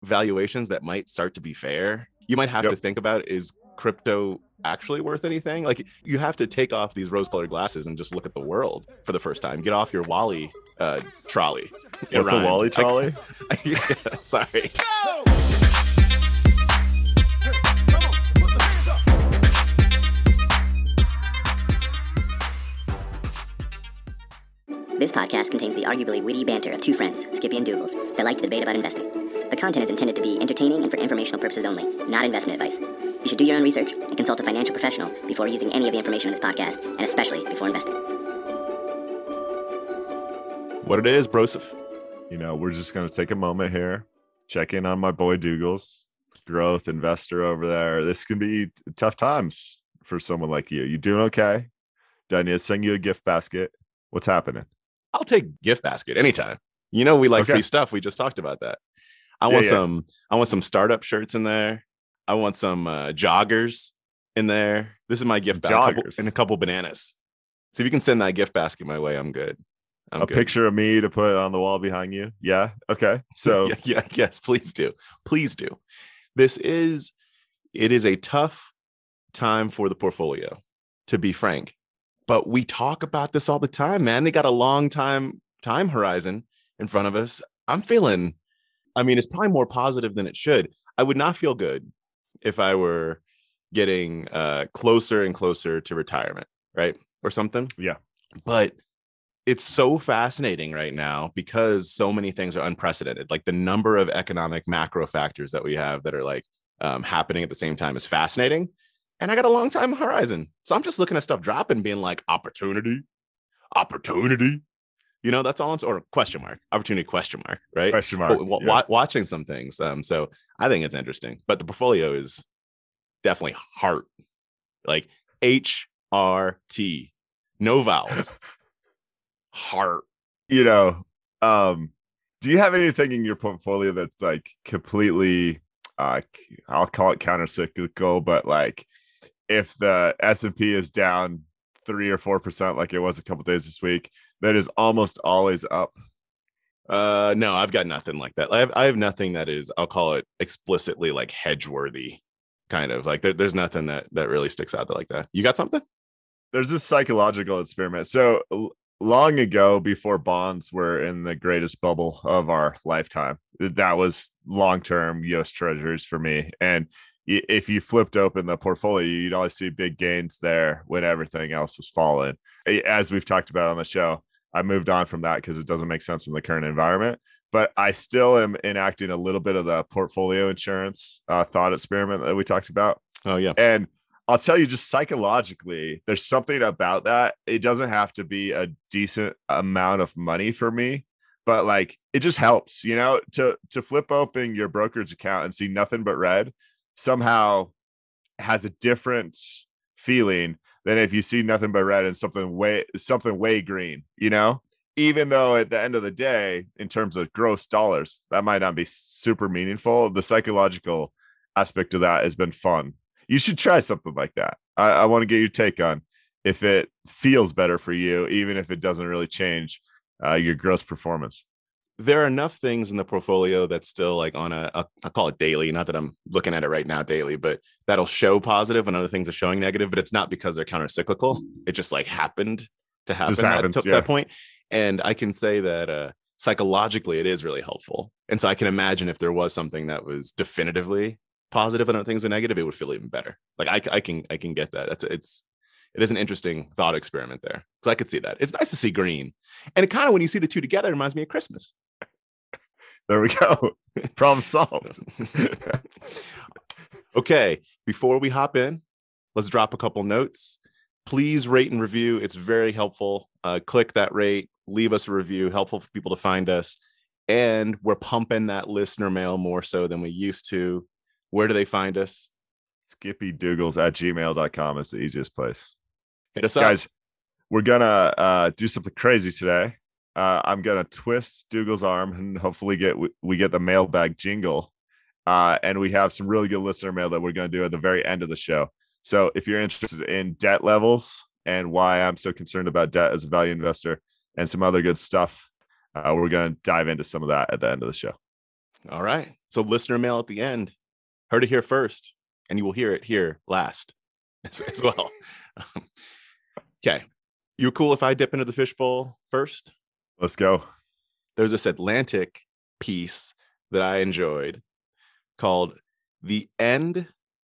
valuations that might start to be fair. You might have to Yep. think about, is crypto actually worth anything? Like, you have to take off these rose-colored glasses and just look at the world for the first time. Get off your Wally trolley. What's a Wally trolley? Sorry. This podcast contains the arguably witty banter of two friends, Skippy and Dougals, that like to debate about investing. The content is intended to be entertaining and for informational purposes only, not investment advice. You should do your own research and consult a financial professional before using any of the information in this podcast, and especially before investing. What it is, Broseph? We're just going to take a moment here, check in on my boy Dougals, growth investor over there. This can be tough times for someone like you. You doing okay? Do I need to send you a gift basket? What's happening? I'll take gift basket anytime. We like Okay. free stuff. We just talked about that. I want some startup shirts in there. I want some joggers in there. This is my gift basket, and a couple bananas. So if you can send that gift basket my way, I'm good. I'm good. Picture of me to put on the wall behind you. Yeah. Okay. So yes, please do. Please do. It is a tough time for the portfolio, to be frank. But we talk about this all the time, man. They got a long time horizon in front of us. It's probably more positive than it should. I would not feel good if I were getting closer and closer to retirement, right? Or something. Yeah. But it's so fascinating right now because so many things are unprecedented. Like the number of economic macro factors that we have that are happening at the same time is fascinating. And I got a long time horizon. So I'm just looking at stuff dropping, being like, opportunity. That's all or question mark, opportunity, question mark, right? Question mark. Watching some things. So I think it's interesting. But the portfolio is definitely heart, like HRT, no vowels. Heart. Do you have anything in your portfolio that's like completely, I'll call it counter-cyclical, but like if the S&P is down 3 or 4% like it was a couple days this week, that is almost always up? No, I've got nothing like that. I have nothing that is, I'll call it explicitly like hedge worthy, kind of like there's nothing that really sticks out like that. You got something? There's this psychological experiment. So long ago, before bonds were in the greatest bubble of our lifetime, that was long-term US treasuries for me. And if you flipped open the portfolio, you'd always see big gains there when everything else was falling. As we've talked about on the show, I moved on from that because it doesn't make sense in the current environment. But I still am enacting a little bit of the portfolio insurance thought experiment that we talked about. Oh, yeah. And I'll tell you, just psychologically, there's something about that. It doesn't have to be a decent amount of money for me, but like it just helps, to flip open your brokerage account and see nothing but red somehow has a different feeling than if you see nothing but red and something way green, even though at the end of the day, in terms of gross dollars, that might not be super meaningful. The psychological aspect of that has been fun. You should try something like that. I want to get your take on if it feels better for you, even if it doesn't really change your gross performance. There are enough things in the portfolio that's still like on I'll call it daily. Not that I'm looking at it right now daily, but that'll show positive and other things are showing negative, but it's not because they're counter-cyclical. It just like happened to happen at that point. And I can say that psychologically it is really helpful. And so I can imagine if there was something that was definitively positive and other things are negative, it would feel even better. Like I can get that. It is an interesting thought experiment there. So I could see that. It's nice to see green. And it kind of, when you see the two together, it reminds me of Christmas. There we go. Problem solved. Okay. Before we hop in, let's drop a couple notes. Please rate and review. It's very helpful. Click that rate, leave us a review, helpful for people to find us. And we're pumping that listener mail more so than we used to. Where do they find us? SkippyDougals@gmail.com is the easiest place. Hit us up. Guys, we're going to do something crazy today. I'm going to twist Dougals' arm and hopefully we get the mailbag jingle. And we have some really good listener mail that we're going to do at the very end of the show. So if you're interested in debt levels and why I'm so concerned about debt as a value investor and some other good stuff, we're going to dive into some of that at the end of the show. All right. So listener mail at the end. Heard it here first, and you will hear it here last as well. Okay. You cool if I dip into the fishbowl first? Let's go. There's this Atlantic piece that I enjoyed called The End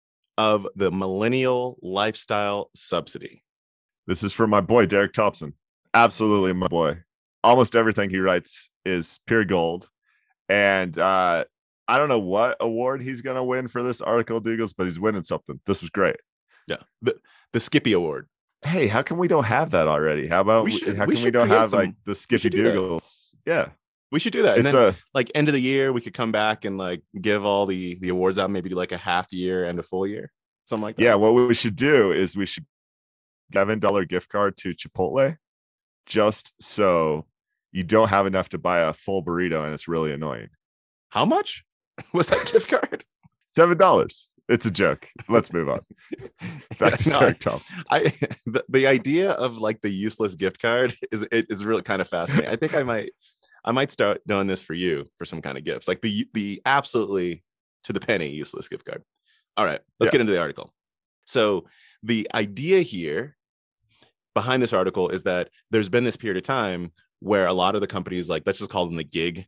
of the Millennial Lifestyle Subsidy. This is from my boy, Derek Thompson. Absolutely my boy. Almost everything he writes is pure gold. And I don't know what award he's going to win for this article, Douglas, but he's winning something. This was great. Yeah. The Skippy Award. Hey, how come we don't have that already? How about how come we don't have like the Skippy Douglas? Yeah. We should do that. It's and then, like end of the year, we could come back and like give all the awards out, maybe do like a half year and a full year, something like that. Yeah, what we should do is we should $7 gift card to Chipotle, just so you don't have enough to buy a full burrito and it's really annoying. How much was that gift card? $7. It's a joke. Let's move on. Back to Derek Thompson. The idea of like the useless gift card is really kind of fascinating. I think I might start doing this for you for some kind of gifts, like the absolutely to the penny useless gift card. All right, let's get into the article. So the idea here behind this article is that there's been this period of time where a lot of the companies, like let's just call them the gig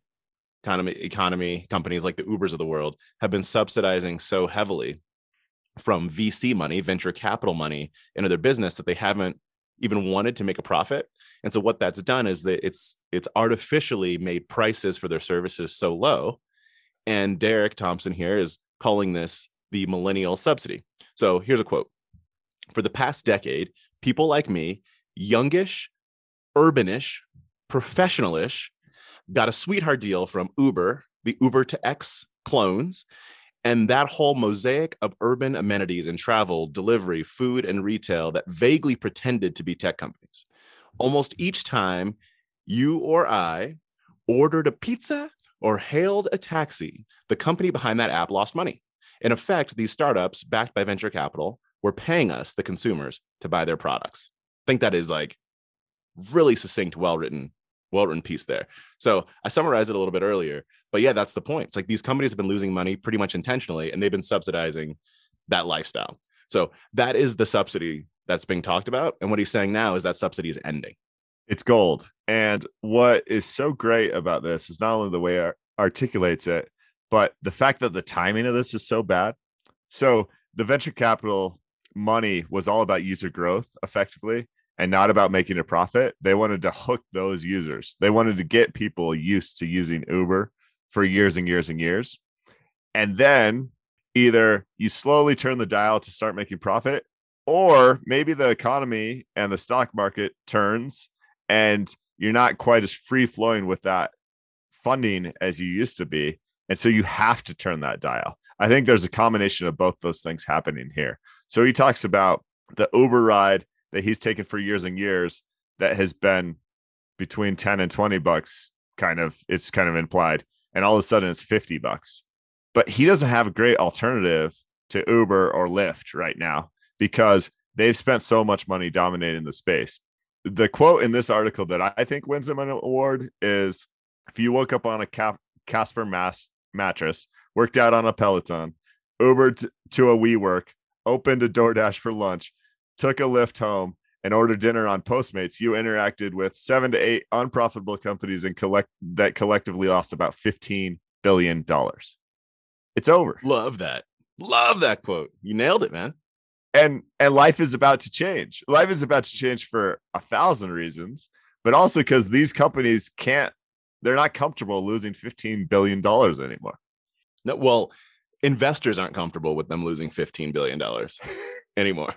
economy companies like the Ubers of the world, have been subsidizing so heavily from VC money, venture capital money, into their business that they haven't even wanted to make a profit. And so what that's done is that it's artificially made prices for their services so low. And Derek Thompson here is calling this the millennial subsidy. So here's a quote. For the past decade, people like me, youngish, urbanish, professionalish, got a sweetheart deal from Uber, the Uber to X clones, and that whole mosaic of urban amenities and travel, delivery, food, and retail that vaguely pretended to be tech companies. Almost each time you or I ordered a pizza or hailed a taxi, the company behind that app lost money. In effect, these startups backed by venture capital were paying us, the consumers, to buy their products. I think that is like really succinct, well-written piece there. So I summarized it a little bit earlier, but yeah, that's the point. It's like these companies have been losing money pretty much intentionally, and they've been subsidizing that lifestyle. So that is the subsidy that's being talked about. And what he's saying now is that subsidy is ending. It's gold. And what is so great about this is not only the way it articulates it, but the fact that the timing of this is so bad. So the venture capital money was all about user growth effectively, and not about making a profit. They wanted to hook those users. They wanted to get people used to using Uber for years and years and years. And then either you slowly turn the dial to start making profit, or maybe the economy and the stock market turns and you're not quite as free flowing with that funding as you used to be. And so you have to turn that dial. I think there's a combination of both those things happening here. So he talks about the Uber ride that he's taken for years and years that has been between 10 and 20 bucks, it's kind of implied. And all of a sudden it's $50. But he doesn't have a great alternative to Uber or Lyft right now because they've spent so much money dominating the space. The quote in this article that I think wins him an award is, if you woke up on a Casper mattress, worked out on a Peloton, Ubered to a WeWork, opened a DoorDash for lunch, took a Lyft home, and ordered dinner on Postmates, you interacted with 7 to 8 unprofitable companies and that collectively lost about $15 billion. It's over. Love that quote. You nailed it, man. And life is about to change. Life is about to change for 1,000 reasons, but also because these companies they're not comfortable losing $15 billion anymore. No, well, investors aren't comfortable with them losing $15 billion anymore.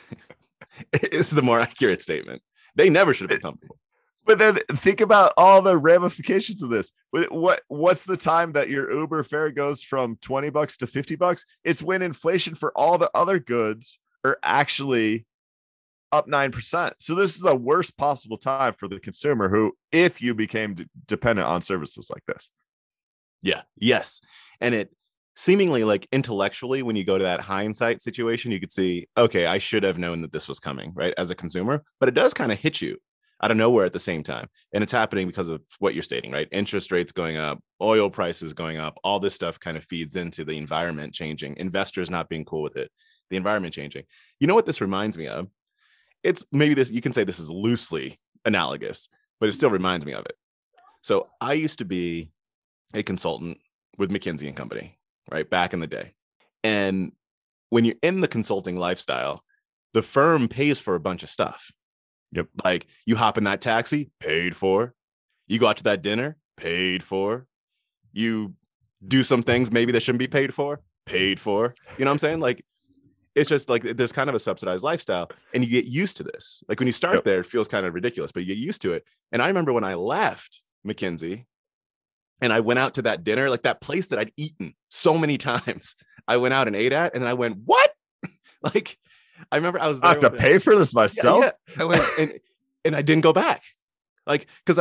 Is the more accurate statement. They never should have been comfortable. But then think about all the ramifications of this. What's the time that your Uber fare goes from $20 to $50? It's when inflation for all the other goods are actually up 9%. So this is the worst possible time for the consumer who, if you became dependent on services like this. Yeah. Yes. And it seemingly, like intellectually, when you go to that hindsight situation, you could see, okay, I should have known that this was coming, right, as a consumer. But it does kind of hit you out of nowhere at the same time. And it's happening because of what you're stating, right? Interest rates going up, oil prices going up, all this stuff kind of feeds into the environment changing, investors not being cool with it, the environment changing. You know what this reminds me of? It's maybe this, you can say this is loosely analogous, but it still reminds me of it. So I used to be a consultant with McKinsey & Company, right? Back in the day. And when you're in the consulting lifestyle, the firm pays for a bunch of stuff. Yep. Like you hop in that taxi, paid for. You go out to that dinner, paid for. You do some things maybe that shouldn't be paid for. You know what I'm saying? Like, it's just like there's kind of a subsidized lifestyle and you get used to this. Like when you start there, it feels kind of ridiculous, but you get used to it. And I remember when I left McKinsey and I went out to that dinner, like that place that I'd eaten so many times, I went out and ate at, and I went, what? Like, I remember I was there. I have to pay for this myself. I went and I didn't go back. Like, because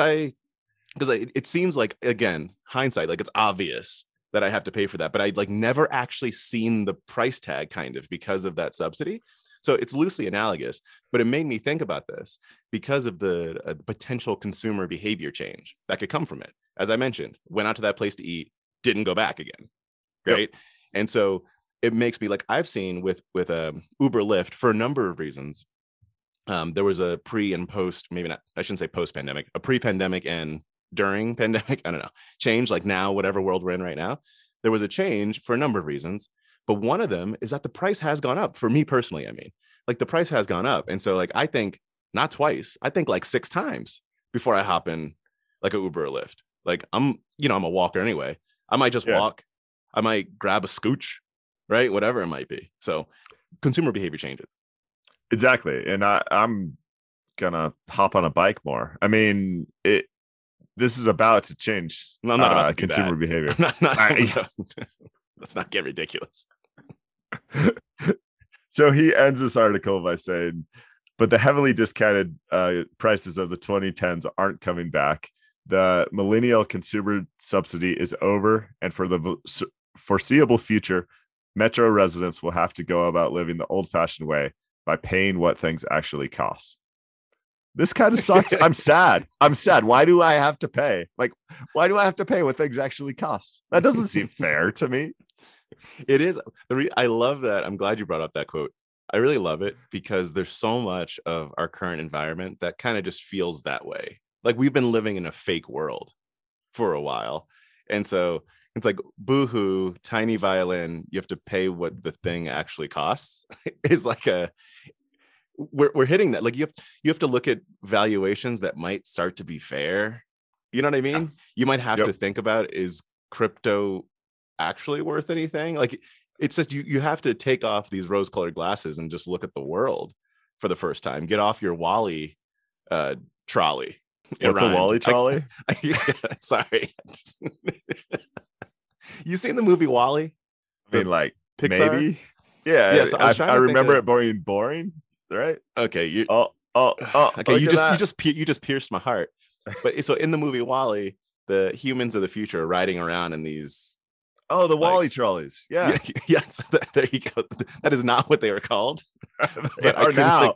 it seems like, again, hindsight, like it's obvious that I have to pay for that, but I'd like never actually seen the price tag kind of because of that subsidy. So it's loosely analogous, but it made me think about this because of the potential consumer behavior change that could come from it. As I mentioned, went out to that place to eat, didn't go back again. Right. Yep. And so it makes me like, I've seen with Uber Lyft for a number of reasons. There was a pre and post, maybe not, I shouldn't say post-pandemic, a pre-pandemic and during pandemic, I don't know, change, like now, whatever world we're in right now, there was a change for a number of reasons. But one of them is that the price has gone up for me personally. I mean, like the price has gone up. And so like, I think not twice, I think like 6 times before I hop in like a Uber or Lyft. Like I'm a walker anyway. I might just walk. I might grab a scooch, right? Whatever it might be. So consumer behavior changes. Exactly. And I'm gonna hop on a bike more. I mean, this is about to change. I'm not about to consumer behavior. Let's not get ridiculous. So he ends this article by saying, but the heavily discounted prices of the 2010s aren't coming back. The millennial consumer subsidy is over. And for the foreseeable future, Metro residents will have to go about living the old-fashioned way by paying what things actually cost. This kind of sucks. I'm sad. Why do I have to pay? Like, why do I have to pay what things actually cost? That doesn't seem fair to me. It is. I love that. I'm glad you brought up that quote. I really love it because there's so much of our current environment that kind of just feels that way. Like we've been living in a fake world for a while. And so it's like, boohoo, tiny violin, you have to pay what the thing actually costs. Is like we're hitting that. Like you have to look at valuations that might start to be fair. You know what I mean? Yeah. You might have to think about, is crypto actually worth anything? Like it's just you have to take off these rose-colored glasses and just look at the world for the first time. Get off your Wally trolley. What's a Wally trolley? Sorry. You seen the movie Wally? I mean, like Pixar? Maybe. Yeah. Yes, I remember it being boring. Right? Okay. Okay. You just pierced my heart. But so in the movie Wally, the humans of the future are riding around in these. Oh, the Wally trolleys. Yeah. Yes. There you go. That is not what they were called. They are now.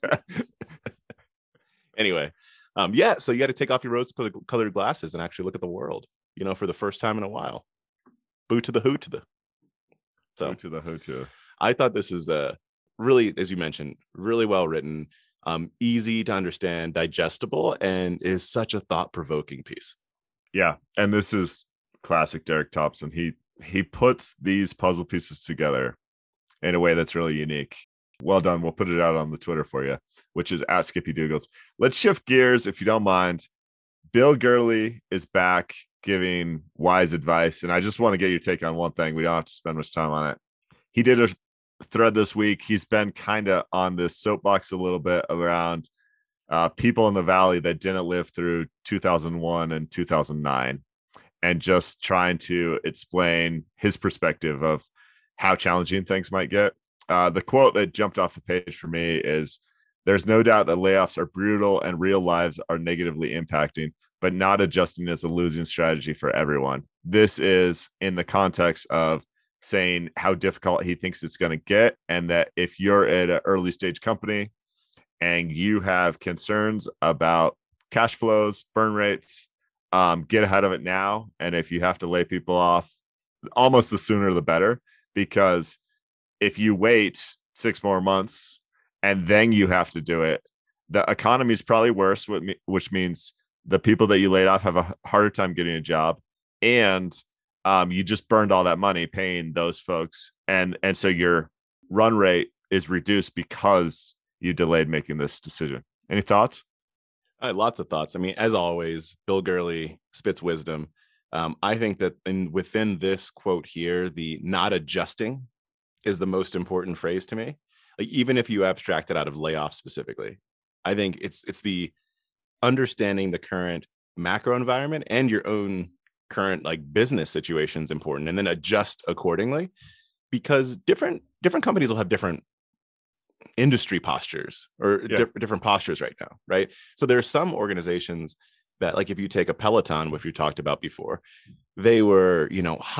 Anyway, so you got to take off your rose-colored glasses and actually look at the world, for the first time in a while. Boo to the hoo to the. So Boo to the hoo to. I thought this is really, as you mentioned, really well written, easy to understand, digestible, and is such a thought-provoking piece. Yeah, and this is classic Derek Thompson. He puts these puzzle pieces together in a way that's really unique. Well done. We'll put it out on the Twitter for you, which is at Skippy Dougals. Let's shift gears, if you don't mind. Bill Gurley is back giving wise advice, and I just want to get your take on one thing. We don't have to spend much time on it. He did a thread this week. He's been kind of on this soapbox a little bit around people in the Valley that didn't live through 2001 and 2009, and just trying to explain his perspective of how challenging things might get. The quote that jumped off the page for me is, "There's no doubt that layoffs are brutal and real lives are negatively impacting, but not adjusting is a losing strategy for everyone." This is in the context of saying how difficult he thinks it's going to get, and that if you're at an early stage company and you have concerns about cash flows, burn rates, get ahead of it now. And if you have to lay people off, almost the sooner the better, because if you wait 6 more months and then you have to do it, the economy is probably worse, which means the people that you laid off have a harder time getting a job, and you just burned all that money paying those folks, and so your run rate is reduced because you delayed making this decision. Any thoughts? Lots of thoughts. I mean, as always, Bill Gurley spits wisdom. I think that within this quote here, the not adjusting is the most important phrase to me. Like, even if you abstract it out of layoffs specifically, I think it's the understanding the current macro environment and your own current like business situation is important, and then adjust accordingly, because different companies will have different industry postures or different postures right now, right? So there are some organizations that, like, if you take a Peloton, which we talked about before, they were,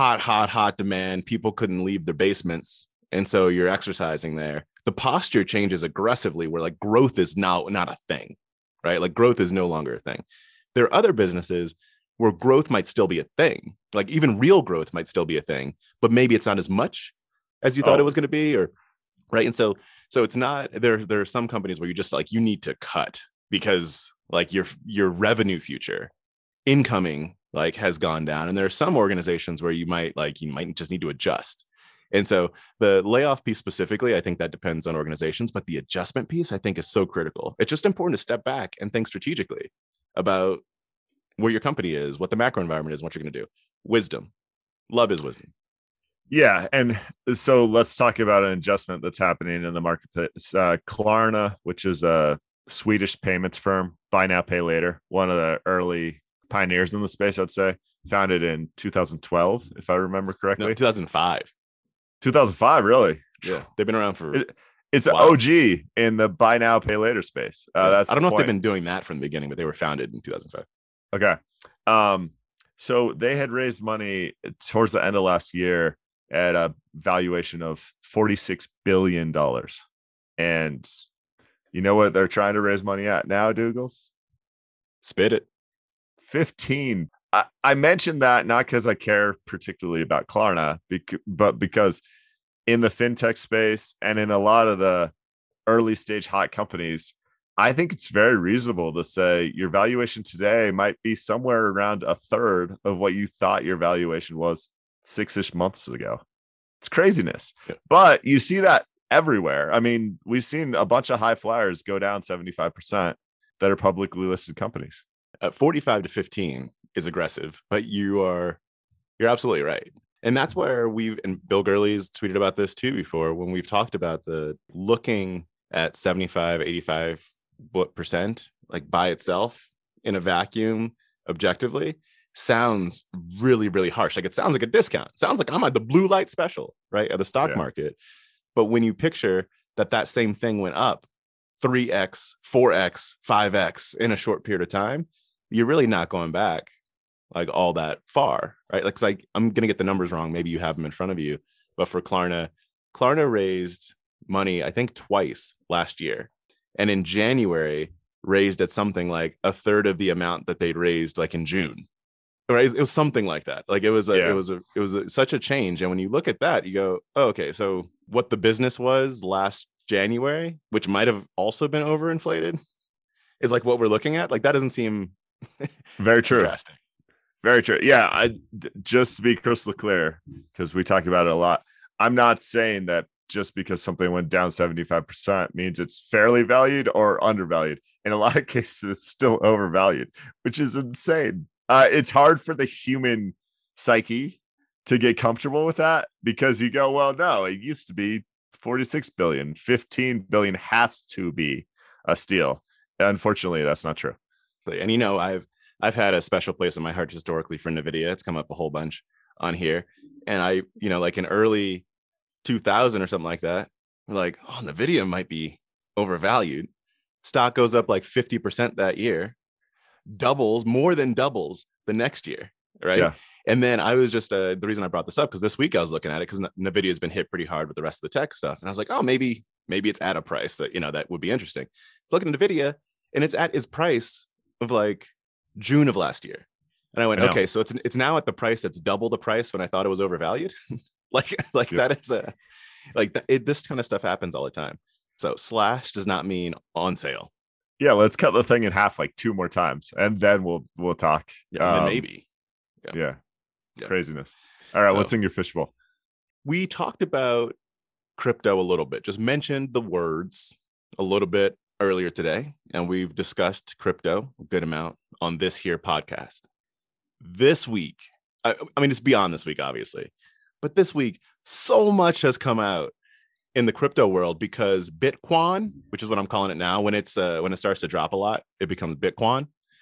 hot demand. People couldn't leave their basements, and so you're exercising there. The posture changes aggressively, where like growth is now not a thing, right? Like growth is no longer a thing. There are other businesses where growth might still be a thing, like even real growth might still be a thing, but maybe it's not as much as you thought it was going to be, or right. And so it's not there. There are some companies where you just like, you need to cut because like your revenue future incoming like has gone down. And there are some organizations where you might just need to adjust. And so the layoff piece specifically, I think that depends on organizations, but the adjustment piece I think is so critical. It's just important to step back and think strategically about where your company is, what the macro environment is, what you're going to do. Wisdom. Love is wisdom. Yeah. And so let's talk about an adjustment that's happening in the marketplace. Klarna, which is a Swedish payments firm, buy now, pay later, one of the early pioneers in the space, I'd say, founded in 2012, if I remember correctly. No, 2005. 2005, really? Yeah. They've been around for it's an OG in the buy now, pay later space. That's I don't know if they've been doing that from the beginning, but they were founded in 2005. Okay. So they had raised money towards the end of last year at a valuation of $46 billion. And you know what they're trying to raise money at now, Dougals? Spit it. 15. I mentioned that not because I care particularly about Klarna, but because in the fintech space and in a lot of the early stage hot companies, I think it's very reasonable to say your valuation today might be somewhere around a third of what you thought your valuation was 6-ish months ago. It's craziness. Yeah. But you see that everywhere. I mean, we've seen a bunch of high flyers go down 75% that are publicly listed companies. 45 to 15 is aggressive, but you're absolutely right. And that's where and Bill Gurley's tweeted about this too before, when we've talked about the looking at 75, 85% like by itself in a vacuum objectively sounds really, really harsh. Like it sounds like a discount. It sounds like I'm at the blue light special, right, at the stock market. But when you picture that same thing went up 3x, 4x, 5x in a short period of time, you're really not going back like all that far, right? Like I'm going to get the numbers wrong. Maybe you have them in front of you, but for Klarna raised money, I think twice last year. And in January raised at something like a third of the amount that they'd raised like in June, right? It was something like that. Like it was such a change. And when you look at that, you go, oh, okay, so what the business was last January, which might have also been overinflated, is like what we're looking at. Like that doesn't seem very true. Drastic. Very true. Yeah. Just to be crystal clear, because we talk about it a lot, I'm not saying that just because something went down 75% means it's fairly valued or undervalued. In a lot of cases, it's still overvalued, which is insane. It's hard for the human psyche to get comfortable with that, because you go, well, no, it used to be 46 billion, 15 billion has to be a steal. Unfortunately, that's not true. And I've had a special place in my heart historically for NVIDIA. It's come up a whole bunch on here. And I, like in early 2000 or something like that, like, oh, NVIDIA might be overvalued. Stock goes up like 50% that year, more than doubles the next year, right? Yeah. And then I was just, the reason I brought this up, because this week I was looking at it because NVIDIA has been hit pretty hard with the rest of the tech stuff. And I was like, oh, maybe Maybe it's at a price that, that would be interesting. It's looking at Nvidia, and it's at its price of like June of last year. And I went, okay, so it's now at the price that's double the price when I thought it was overvalued. That is this kind of stuff happens all the time. So slash does not mean on sale. Yeah, let's cut the thing in half like 2 more times, and then we'll talk. Yeah, and then maybe. Yeah. Craziness. All right, what's in your fishbowl? We talked about crypto a little bit, just mentioned the words a little bit earlier today, and we've discussed crypto a good amount on this here podcast. This week, I mean, it's beyond this week, obviously, but this week, so much has come out in the crypto world because Bitcoin, which is what I'm calling it now, when it starts to drop a lot, it becomes Bitcoin.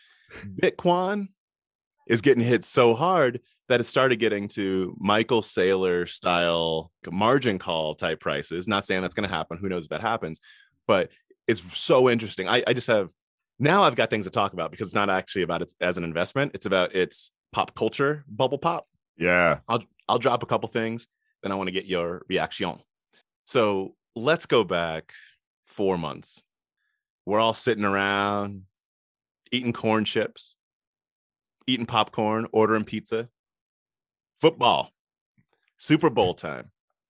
Bitcoin is getting hit so hard that it started getting to Michael Saylor style margin call type prices. Not saying that's going to happen. Who knows if that happens, but it's so interesting. I just have, now I've got things to talk about because it's not actually about it as an investment. It's about its pop culture bubble pop. Yeah. I'll drop a couple things. Then I want to get your reaction. So let's go back 4 months. We're all sitting around eating corn chips, eating popcorn, ordering pizza, football, Super Bowl time.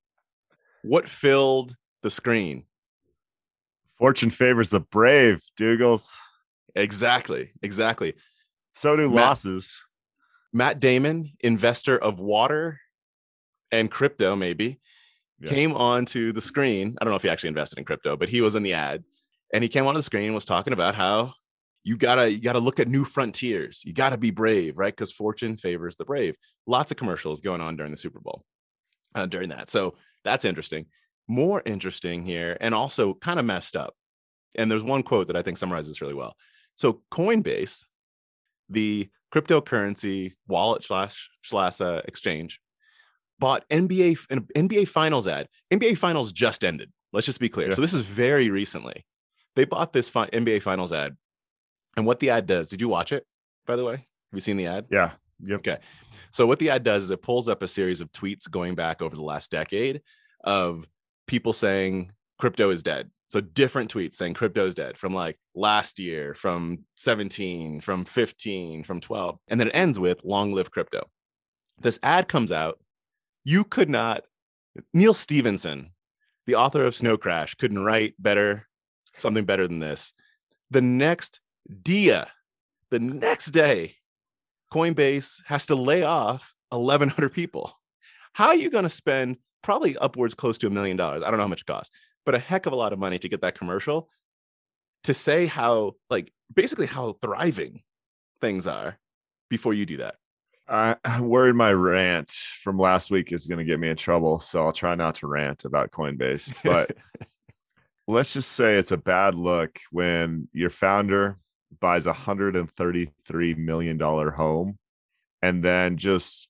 What filled the screen? Fortune favors the brave, Dougals. Exactly. So do losses. Matt Damon, investor of water and crypto, maybe, came onto the screen. I don't know if he actually invested in crypto, but he was in the ad, and he came onto the screen and was talking about how you gotta look at new frontiers. You gotta be brave, right? Because fortune favors the brave. Lots of commercials going on during the Super Bowl during that. So that's interesting. More interesting here, and also kind of messed up. And there's one quote that I think summarizes this really well. So Coinbase, the cryptocurrency wallet slash exchange, bought an NBA Finals ad. NBA Finals just ended. Let's just be clear. Yeah. So this is very recently. They bought this NBA Finals ad. And what the ad does, did you watch it, by the way? Have you seen the ad? Yeah. Yep. Okay. So what the ad does is it pulls up a series of tweets going back over the last decade of people saying crypto is dead. So different tweets saying crypto is dead from like last year, from 17, from 15, from 12. And then it ends with long live crypto. This ad comes out. You could not, Neil Stevenson, the author of Snow Crash, couldn't write something better than this. The next day, Coinbase has to lay off 1,100 people. How are you going to spend probably upwards close to $1 million? I don't know how much it costs, but a heck of a lot of money to get that commercial to say how, like, basically how thriving things are before you do that. I'm worried my rant from last week is going to get me in trouble, so I'll try not to rant about Coinbase. But let's just say it's a bad look when your founder buys $133 million home and then just,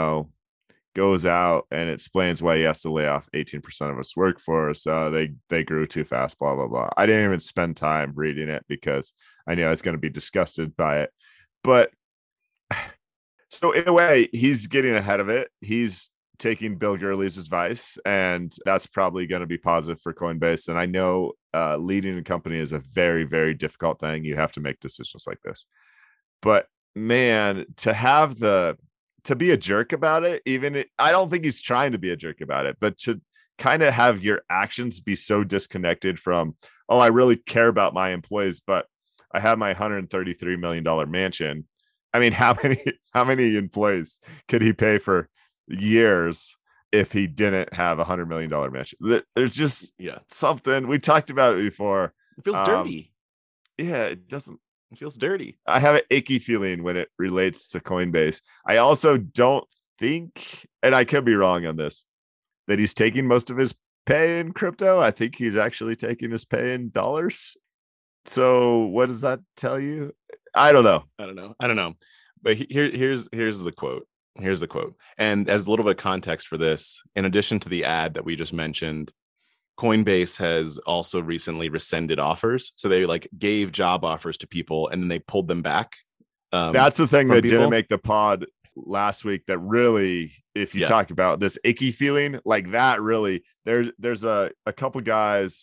goes out and explains why he has to lay off 18% of his workforce. They grew too fast, blah, blah, blah. I didn't even spend time reading it because I knew I was going to be disgusted by it. But so in a way, he's getting ahead of it. He's taking Bill Gurley's advice, and that's probably going to be positive for Coinbase. And I know leading a company is a very, very difficult thing. You have to make decisions like this. But man, to be a jerk about it, I don't think he's trying to be a jerk about it, but to kind of have your actions be so disconnected from, I really care about my employees, but I have my $133 million mansion. I mean, how many employees could he pay for years if he didn't have $100 million mansion? There's just something we talked about it before. It feels dirty. Yeah, it doesn't. It feels dirty. I have an icky feeling when it relates to Coinbase. I also don't think, and I could be wrong on this, that he's taking most of his pay in crypto. I think he's actually taking his pay in dollars. So what does that tell you? I don't know. But here's the quote. Here's the quote. And as a little bit of context for this, in addition to the ad that we just mentioned, Coinbase has also recently rescinded offers. So they gave job offers to people and then they pulled them back. That's the thing that didn't make the pod last week. That really, if you talk about this icky feeling like that, really, there's a couple guys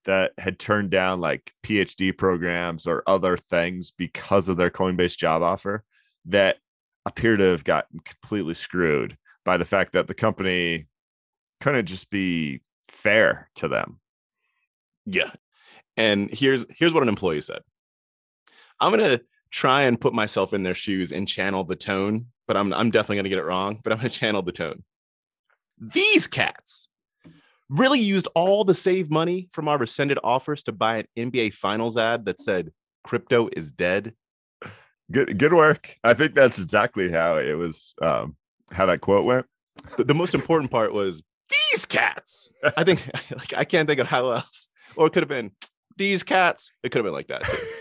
that had turned down like PhD programs or other things because of their Coinbase job offer that appear to have gotten completely screwed by the fact that the company couldn't just be fair to them. Yeah. And here's what an employee said. I'm going to try and put myself in their shoes and channel the tone, but I'm definitely going to get it wrong, but I'm going to channel the tone. These cats really used all the saved money from our rescinded offers to buy an NBA Finals ad that said crypto is dead. Good work. I think that's exactly how it was, how that quote went. The most important part was these cats. I think like I can't think of how else. Or it could have been these cats. It could have been like that too.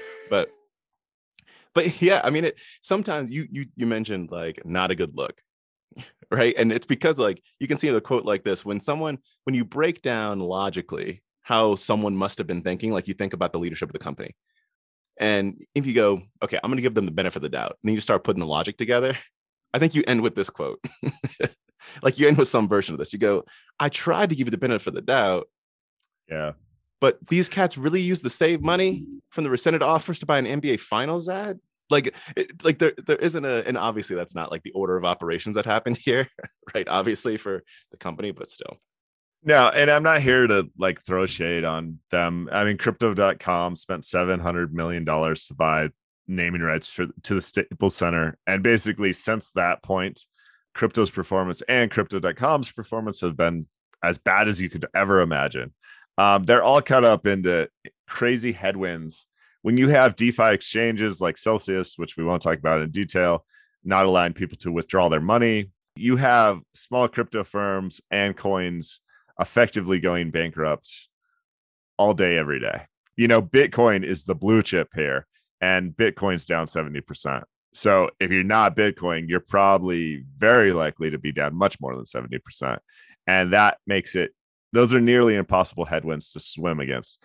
But yeah, I mean, sometimes you mentioned like not a good look, right? And it's because like you can see the quote like this when you break down logically how someone must have been thinking, like you think about the leadership of the company. And if you go, okay, I'm going to give them the benefit of the doubt, and then you start putting the logic together, I think you end with this quote. Like you end with some version of this. You go, I tried to give you the benefit of the doubt. Yeah. But these cats really use the saved money from the rescinded offers to buy an NBA Finals ad. Like there isn't and obviously that's not like the order of operations that happened here, right? Obviously for the company, but still. No, and I'm not here to like throw shade on them. I mean, crypto.com spent $700 million to buy naming rights to the Staples Center. And basically since that point, crypto's performance and crypto.com's performance have been as bad as you could ever imagine. They're all cut up into crazy headwinds. When you have DeFi exchanges like Celsius, which we won't talk about in detail, not allowing people to withdraw their money, you have small crypto firms and coins effectively going bankrupt all day, every day. You know, Bitcoin is the blue chip here, and Bitcoin's down 70%. So if you're not Bitcoin, you're probably very likely to be down much more than 70%. And that makes it, those are nearly impossible headwinds to swim against.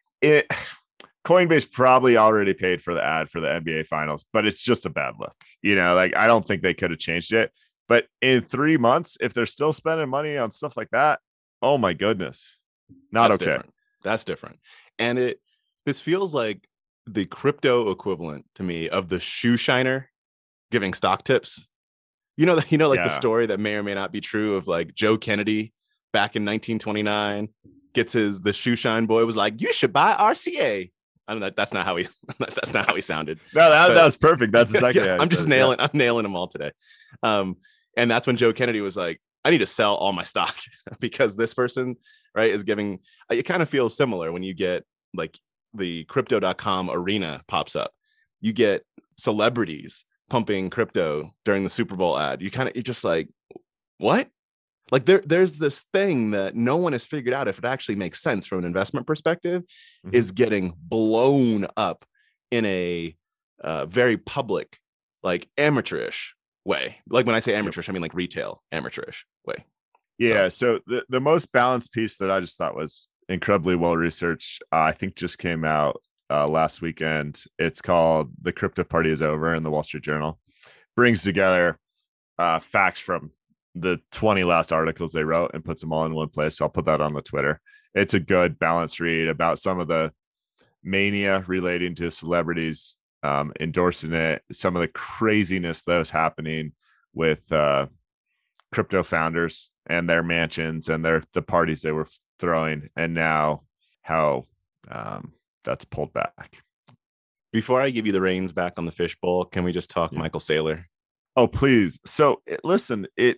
Coinbase probably already paid for the ad for the NBA Finals, but it's just a bad look. You know, like I don't think they could have changed it. But in 3 months, if they're still spending money on stuff like that, oh my goodness, That's okay. Different. That's different. And this feels like the crypto equivalent to me of the shoe shiner giving stock tips. The story that may or may not be true of like Joe Kennedy back in 1929 gets the shoe shine boy was like, you should buy RCA. I don't know. That's not how he sounded. No, that was perfect. That's exactly. Yeah, I'm nailing them all today. And that's when Joe Kennedy was like, I need to sell all my stock because this person, right, is giving. It kind of feels similar when you get like the crypto.com arena pops up. You get celebrities pumping crypto during the Super Bowl ad. You're just like, what? Like there's this thing that no one has figured out if it actually makes sense from an investment perspective, is getting blown up in a very public, like amateurish way. Like when I say amateurish, I mean like retail amateurish way. Yeah. So the most balanced piece that I just thought was incredibly well researched, I think just came out last weekend. It's called "The Crypto Party Is Over" in the Wall Street Journal. Brings together facts from the 20 last articles they wrote and puts them all in one place. So I'll put that on the Twitter. It's a good balanced read about some of the mania relating to celebrities endorsing it, some of the craziness that was happening with crypto founders and their mansions and the parties they were throwing, and now how that's pulled back. Before I give you the reins back on the fishbowl, can we just talk Michael Saylor? Oh, please. So listen, it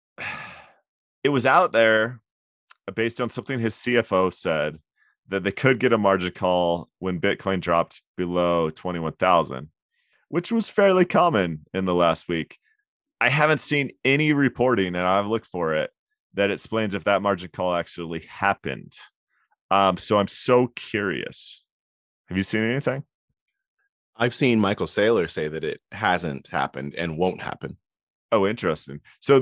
was out there based on something his CFO said that they could get a margin call when Bitcoin dropped below 21,000, which was fairly common in the last week. I haven't seen any reporting, and I've looked for it, that explains if that margin call actually happened. So I'm so curious. Have you seen anything? I've seen Michael Saylor say that it hasn't happened and won't happen. Oh, interesting. So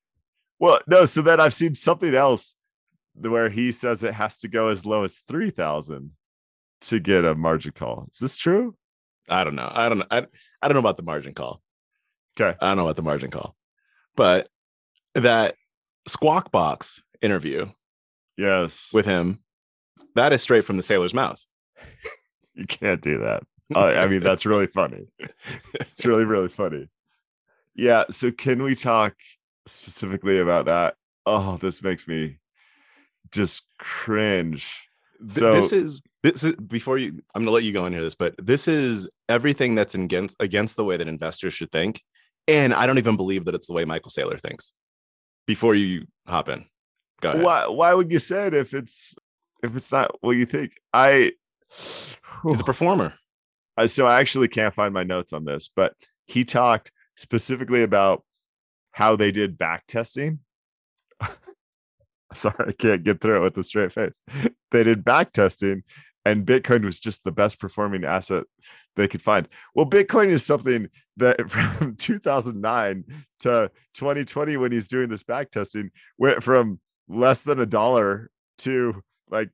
then I've seen something else where he says it has to go as low as 3,000 to get a margin call. Is this true? I don't know. I don't know about the margin call. Okay. I don't know about the margin call, but that Squawk Box interview, yes, with him, That is straight from the sailor's mouth. You can't do that. I mean, that's really funny. It's really, really funny. Yeah. So can we talk specifically about that? Oh, this makes me just cringe. So This is before you, I'm gonna let you go into this, but this is everything that's against the way that investors should think. And I don't even believe that it's the way Michael Saylor thinks. Before you hop in, go ahead. why would you say it if it's not what you think? He's a performer. So I actually can't find my notes on this, but he talked specifically about how they did back testing. Sorry, I can't get through it with a straight face. They did back testing, and Bitcoin was just the best performing asset they could find. Well, Bitcoin is something that from 2009 to 2020, when he's doing this back testing, went from less than $1 to like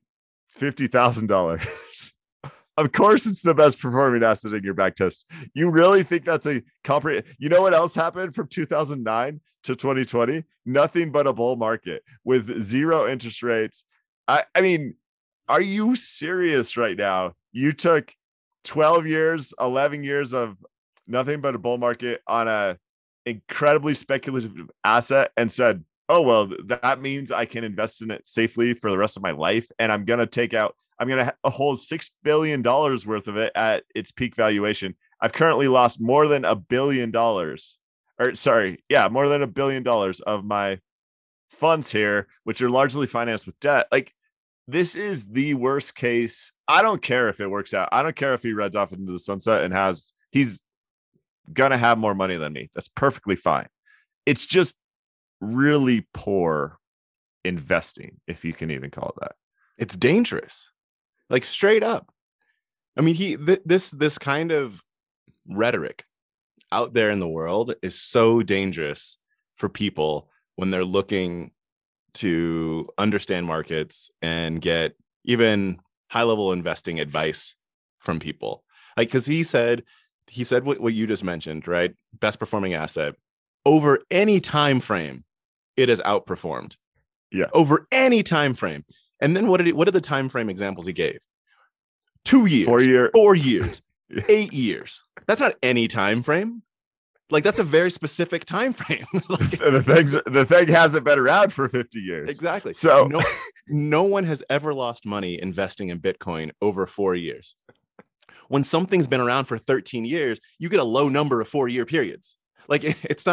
$50,000. Of course, it's the best performing asset in your back test. You really think that's a comprehensive? You know what else happened from 2009 to 2020? Nothing but a bull market with zero interest rates. I mean, are you serious right now? You took 12 years, 11 years of nothing but a bull market on a incredibly speculative asset and said, oh, well, that means I can invest in it safely for the rest of my life. And I'm going to hold $6 billion worth of it at its peak valuation. I've currently lost more than $1 billion, more than $1 billion of my funds here, which are largely financed with debt. Like, this is the worst case. I don't care if it works out. I don't care if he rides off into the sunset and he's going to have more money than me. That's perfectly fine. It's just really poor investing, if you can even call it that. It's dangerous. Like, straight up. I mean, this kind of rhetoric out there in the world is so dangerous for people when they're looking to understand markets and get even high-level investing advice from people. Like, because he said what you just mentioned, right? Best performing asset over any time frame, it has outperformed. Yeah, over any time frame. And then what are the time frame examples he gave? 2 years, 4 years, 4 years, 8 years. That's not any time frame. Like, that's a very specific time frame. Like, the thing hasn't been around for 50 years. Exactly. So no one has ever lost money investing in Bitcoin over 4 years. When something's been around for 13 years, you get a low number of 4-year periods. Like, it's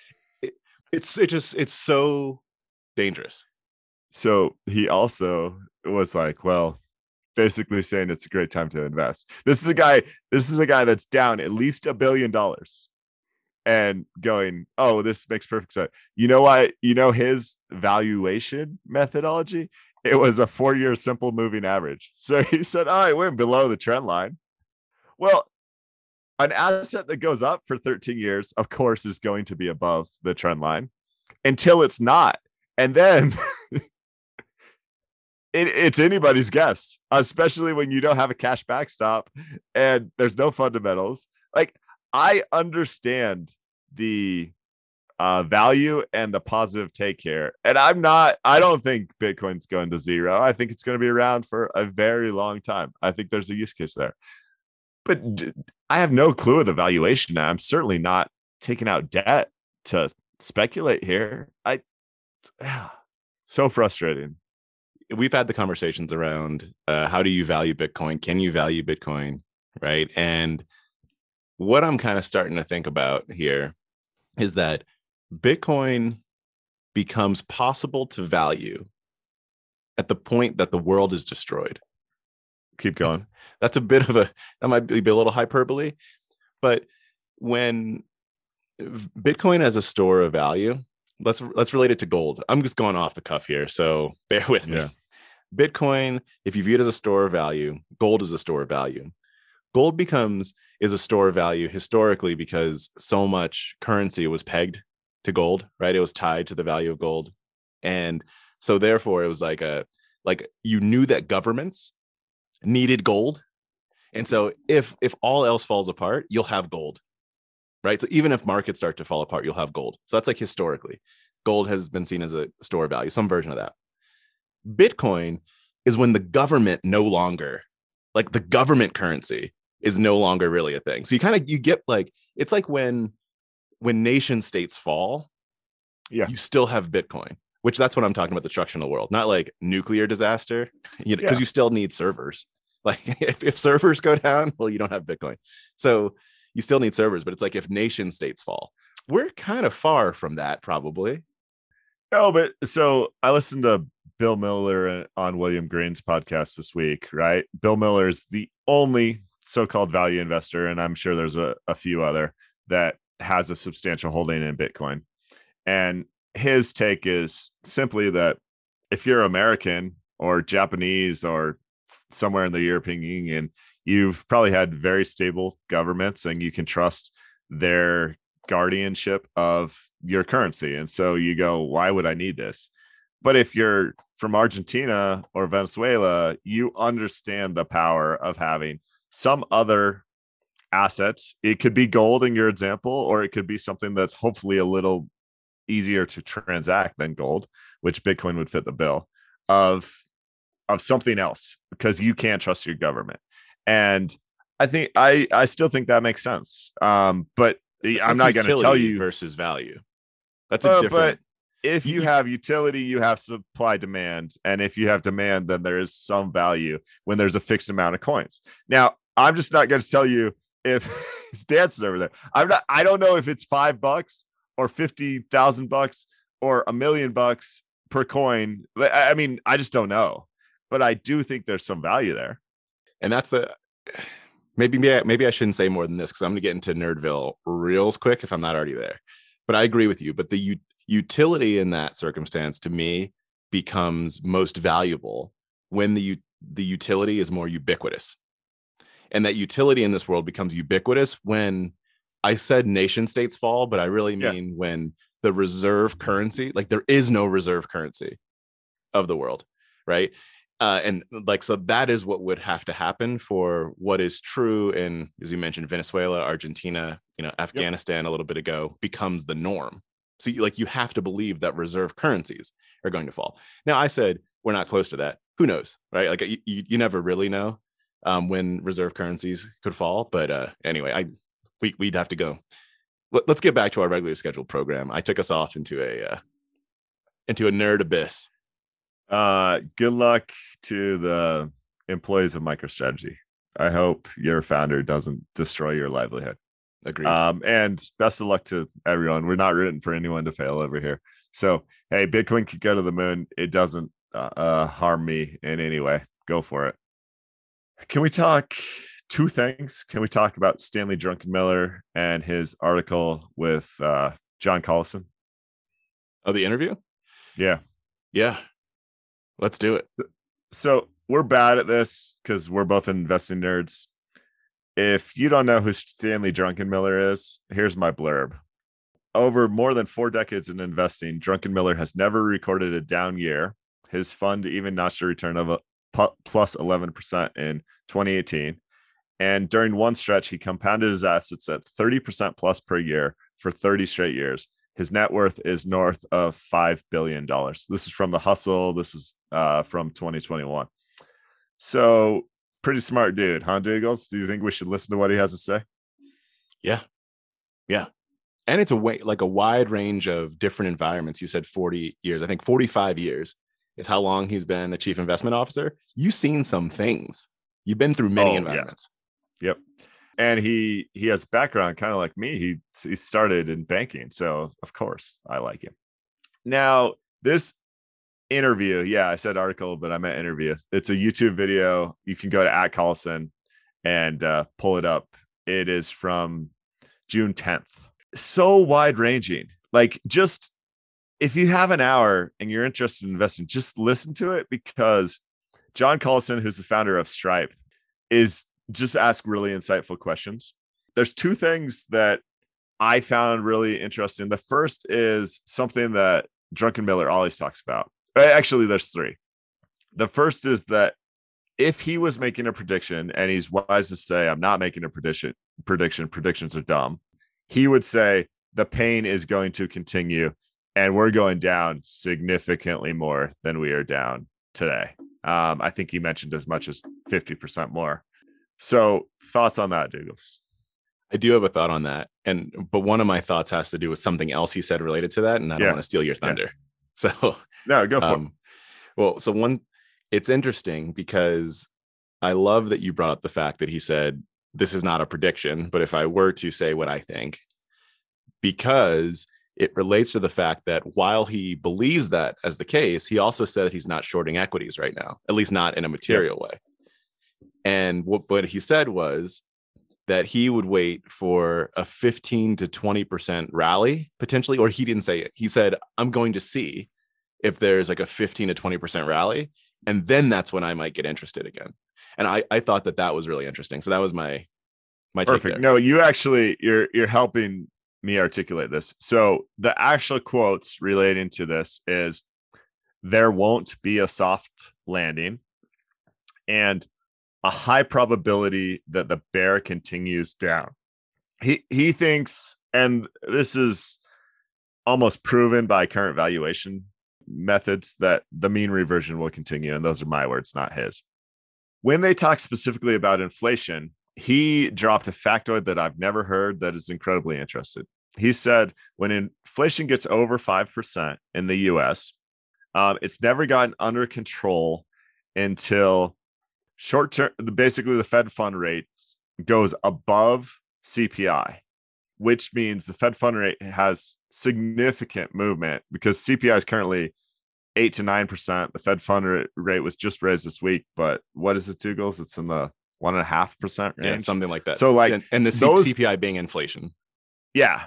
so dangerous. So he also was like, well, basically saying it's a great time to invest. This is a guy that's down at least $1 billion and going, oh, this makes perfect sense. You know why? You know his valuation methodology? It was a 4-year simple moving average. So he said, oh, it went below the trend line. Well, an asset that goes up for 13 years, of course, is going to be above the trend line until it's not. And then it's anybody's guess, especially when you don't have a cash backstop and there's no fundamentals. Like, I understand the value and the positive take here. And I don't think Bitcoin's going to zero. I think it's going to be around for a very long time. I think there's a use case there. But I have no clue of the valuation now. I'm certainly not taking out debt to speculate here. So frustrating. We've had the conversations around how do you value Bitcoin? Can you value Bitcoin? Right. And what I'm kind of starting to think about here is that Bitcoin becomes possible to value at the point that the world is destroyed. Keep going. That might be a little hyperbole, but when Bitcoin as a store of value, let's relate it to gold. I'm just going off the cuff here, so bear with me. Yeah. Bitcoin, if you view it as a store of value, gold is a store of value. Gold is a store of value historically because so much currency was pegged to gold, right? It was tied to the value of gold. And so therefore it was like you knew that governments needed gold. And so if all else falls apart, you'll have gold, right? So even if markets start to fall apart, you'll have gold. So that's like historically, gold has been seen as a store of value, some version of that. Bitcoin is when the government no longer, like the government currency is no longer really a thing. So you get like, it's like when nation states fall, you still have Bitcoin, which that's what I'm talking about, the destruction of the world, not like nuclear disaster, because you still need servers. Like if servers go down, well, you don't have Bitcoin. So you still need servers, but it's like if nation states fall, we're kind of far from that probably. No, but so I listened to Bill Miller on William Green's podcast this week, right? Bill Miller is the only so-called value investor, and I'm sure there's a few other that has a substantial holding in Bitcoin. And his take is simply that if you're American or Japanese or somewhere in the European Union, you've probably had very stable governments and you can trust their guardianship of your currency. And so you go, why would I need this? But if you're from Argentina or Venezuela, you understand the power of having some other asset. It could be gold in your example, or it could be something that's hopefully a little easier to transact than gold, which Bitcoin would fit the bill of something else, because you can't trust your government. And I think I still think that makes sense. But I'm not going to tell you versus value. That's a different. But if you have utility, you have supply demand, and if you have demand, then there is some value when there's a fixed amount of coins. Now, I'm just not going to tell you if it's dancing over there. I don't know if it's $5 or $50,000 or $1 million per coin. I mean, I just don't know, but I do think there's some value there. And that's maybe I shouldn't say more than this, because I'm going to get into Nerdville real quick if I'm not already there. But I agree with you. But the utility in that circumstance to me becomes most valuable when the utility is more ubiquitous. And that utility in this world becomes ubiquitous when I said nation states fall, but I really mean when the reserve currency, like there is no reserve currency of the world, right? And like, so that is what would have to happen for what is true in, as you mentioned, Venezuela, Argentina, Afghanistan a little bit ago, becomes the norm. So you have to believe that reserve currencies are going to fall. Now, I said we're not close to that. Who knows, right? Like you never really know when reserve currencies could fall. But anyway, we'd have to go. Let's get back to our regularly scheduled program. I took us off into a nerd abyss. Good luck to the employees of MicroStrategy. I hope your founder doesn't destroy your livelihood. Agreed. And best of luck to everyone. We're not rooting for anyone to fail over here. So, hey, Bitcoin could go to the moon. It doesn't harm me in any way. Go for it. Can we talk two things? Can we talk about Stanley Druckenmiller and his article with John Collison? Oh, the interview? Yeah. Let's do it. So we're bad at this because we're both investing nerds. If you don't know who Stanley Druckenmiller is, here's my blurb. Over more than 4 decades in investing, Druckenmiller has never recorded a down year. His fund even notched a return of a plus 11% in 2018. And during one stretch, he compounded his assets at 30% plus per year for 30 straight years. His net worth is north of $5 billion. This is from The Hustle. This is from 2021. So pretty smart dude, huh, Dougals? Do you think we should listen to what he has to say? Yeah. And it's a wide range of different environments. You said 40 years. I think 45 years is how long he's been a chief investment officer. You've seen some things. You've been through many environments. Yeah. Yep. And he has background kind of like me. He started in banking. So, of course, I like him. Now, this interview, I said article, but I meant interview. It's a YouTube video. You can go to @Collison and pull it up. It is from June 10th. So wide ranging. Like, just if you have an hour and you're interested in investing, just listen to it, because John Collison, who's the founder of Stripe, is just ask really insightful questions. There's 2 things that I found really interesting. The first is something that Druckenmiller always talks about. Actually, there's 3. The first is that if he was making a prediction, and he's wise to say, I'm not making a prediction, predictions are dumb, he would say the pain is going to continue and we're going down significantly more than we are down today. I think he mentioned as much as 50% more. So thoughts on that, Douglas? I do have a thought on that. But one of my thoughts has to do with something else he said related to that. And I don't want to steal your thunder. So no, go for it. Well, so it's interesting because I love that you brought up the fact that he said, this is not a prediction, but if I were to say what I think, because it relates to the fact that while he believes that as the case, he also said he's not shorting equities right now, at least not in a material way. And what he said was that he would wait for a 15 to 20% rally potentially, or he didn't say it. He said, I'm going to see if there's like a 15 to 20% rally. And then that's when I might get interested again. And I thought that was really interesting. So that was my perfect. Take there. No, you actually, you're helping me articulate this. So the actual quotes relating to this is, there won't be a soft landing and a high probability that the bear continues down. He thinks, and this is almost proven by current valuation methods, that the mean reversion will continue. And those are my words, not his. When they talk specifically about inflation, he dropped a factoid that I've never heard that is incredibly interesting. He said when inflation gets over 5% in the US, it's never gotten under control until short term, basically the Fed fund rate goes above CPI, which means the Fed fund rate has significant movement because CPI is currently 8 to 9%. The Fed fund rate was just raised this week, but what is it, Douglas? It's in the 1.5% range. Yeah, something like that. So like, and the CPI being inflation. Yeah.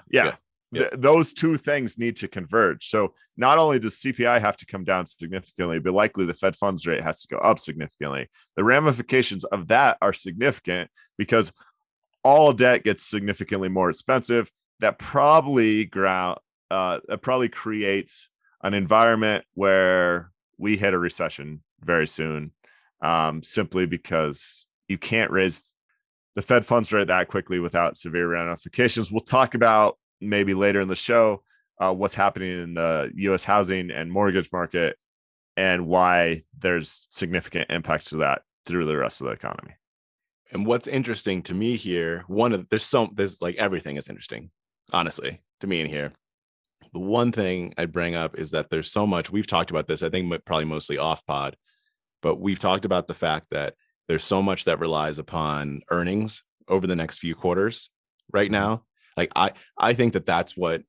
Those two things need to converge. So not only does CPI have to come down significantly, but likely the Fed funds rate has to go up significantly. The ramifications of that are significant because all debt gets significantly more expensive. That probably creates an environment where we hit a recession very soon, simply because you can't raise the Fed funds rate that quickly without severe ramifications. We'll talk about maybe later in the show what's happening in the U.S. housing and mortgage market and why there's significant impact to that through the rest of the economy. And what's interesting to me here, there's like everything is interesting, honestly, to me in here. The one thing I'd bring up is that there's so much, we've talked about this, I think probably mostly off pod, but we've talked about the fact that there's so much that relies upon earnings over the next few quarters right now. Like I think that's one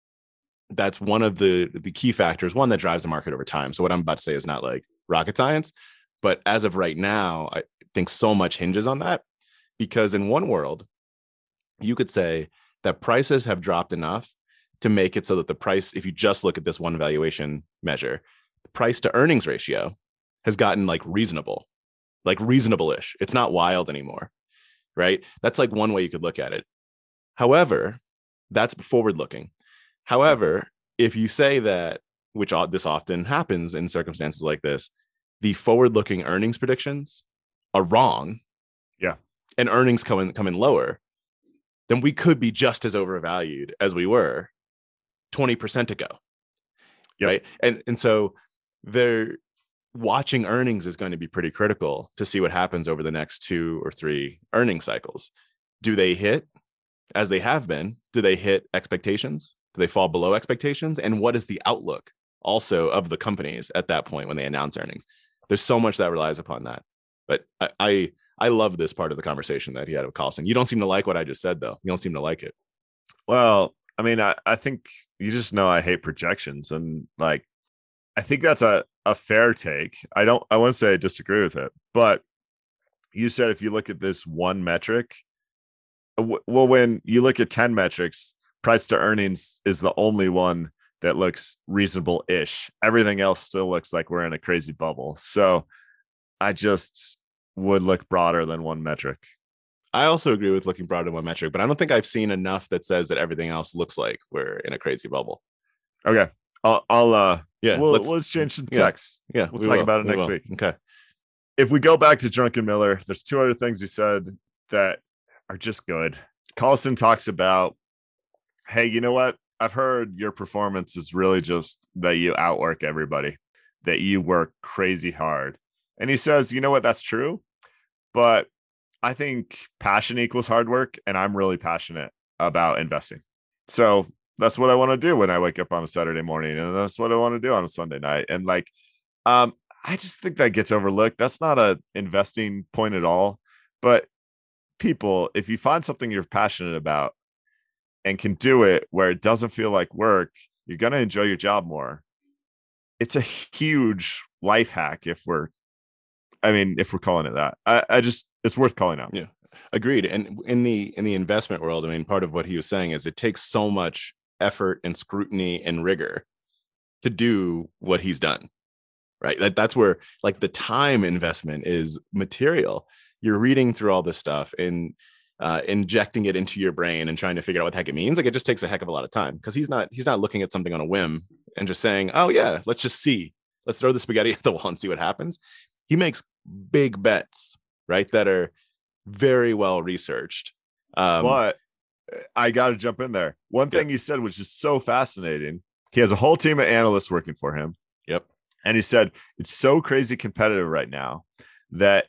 of the key factors, one that drives the market over time. So what I'm about to say is not like rocket science, but as of right now, I think so much hinges on that, because in one world, you could say that prices have dropped enough to make it so that the price, if you just look at this one valuation measure, the price to earnings ratio has gotten like reasonable-ish. It's not wild anymore, right? That's like one way you could look at it. However, that's forward looking. However, if you say that, which this often happens in circumstances like this, the forward looking earnings predictions are wrong. Yeah. And earnings come in lower, then we could be just as overvalued as we were 20% ago. Yep. Right. And so they're watching earnings is going to be pretty critical to see what happens over the next 2 or 3 earnings cycles. Do they hit as they have been? Do they hit expectations? Do they fall below expectations? And what is the outlook also of the companies at that point when they announce earnings? There's so much that relies upon that. But I love this part of the conversation that he had with Carlson. You don't seem to like what I just said, though. You don't seem to like it. Well, I mean, I think you just know I hate projections. And like, I think that's a fair take. I wouldn't say I disagree with it. But you said if you look at this one metric, well, when you look at 10 metrics, price to earnings is the only one that looks reasonable-ish. Everything else still looks like we're in a crazy bubble. So I just would look broader than one metric. I also agree with looking broader than one metric, but I don't think I've seen enough that says that everything else looks like we're in a crazy bubble. Okay. Let's change some text. Yeah. We'll talk about it next week. Okay. If we go back to Druckenmiller, there's 2 other things he said that are just good. Carlson talks about, hey, you know what? I've heard your performance is really just that you outwork everybody, that you work crazy hard. And he says, you know what, that's true. But I think passion equals hard work. And I'm really passionate about investing. So that's what I want to do when I wake up on a Saturday morning. And that's what I want to do on a Sunday night. And like, I just think that gets overlooked. That's not a investing point at all. But people, if you find something you're passionate about and can do it where it doesn't feel like work, you're going to enjoy your job more. It's a huge life hack if we're calling it that. It's worth calling out. Yeah, agreed. And in the investment world, I mean, part of what he was saying is it takes so much effort and scrutiny and rigor to do what he's done, right? That's where like the time investment is material. You're reading through all this stuff and injecting it into your brain and trying to figure out what the heck it means. Like it just takes a heck of a lot of time because he's not looking at something on a whim and just saying, oh yeah, let's just see. Let's throw the spaghetti at the wall and see what happens. He makes big bets, right? That are very well researched. But I got to jump in there. One thing he said, which is so fascinating. He has a whole team of analysts working for him. Yep. And he said, it's so crazy competitive right now that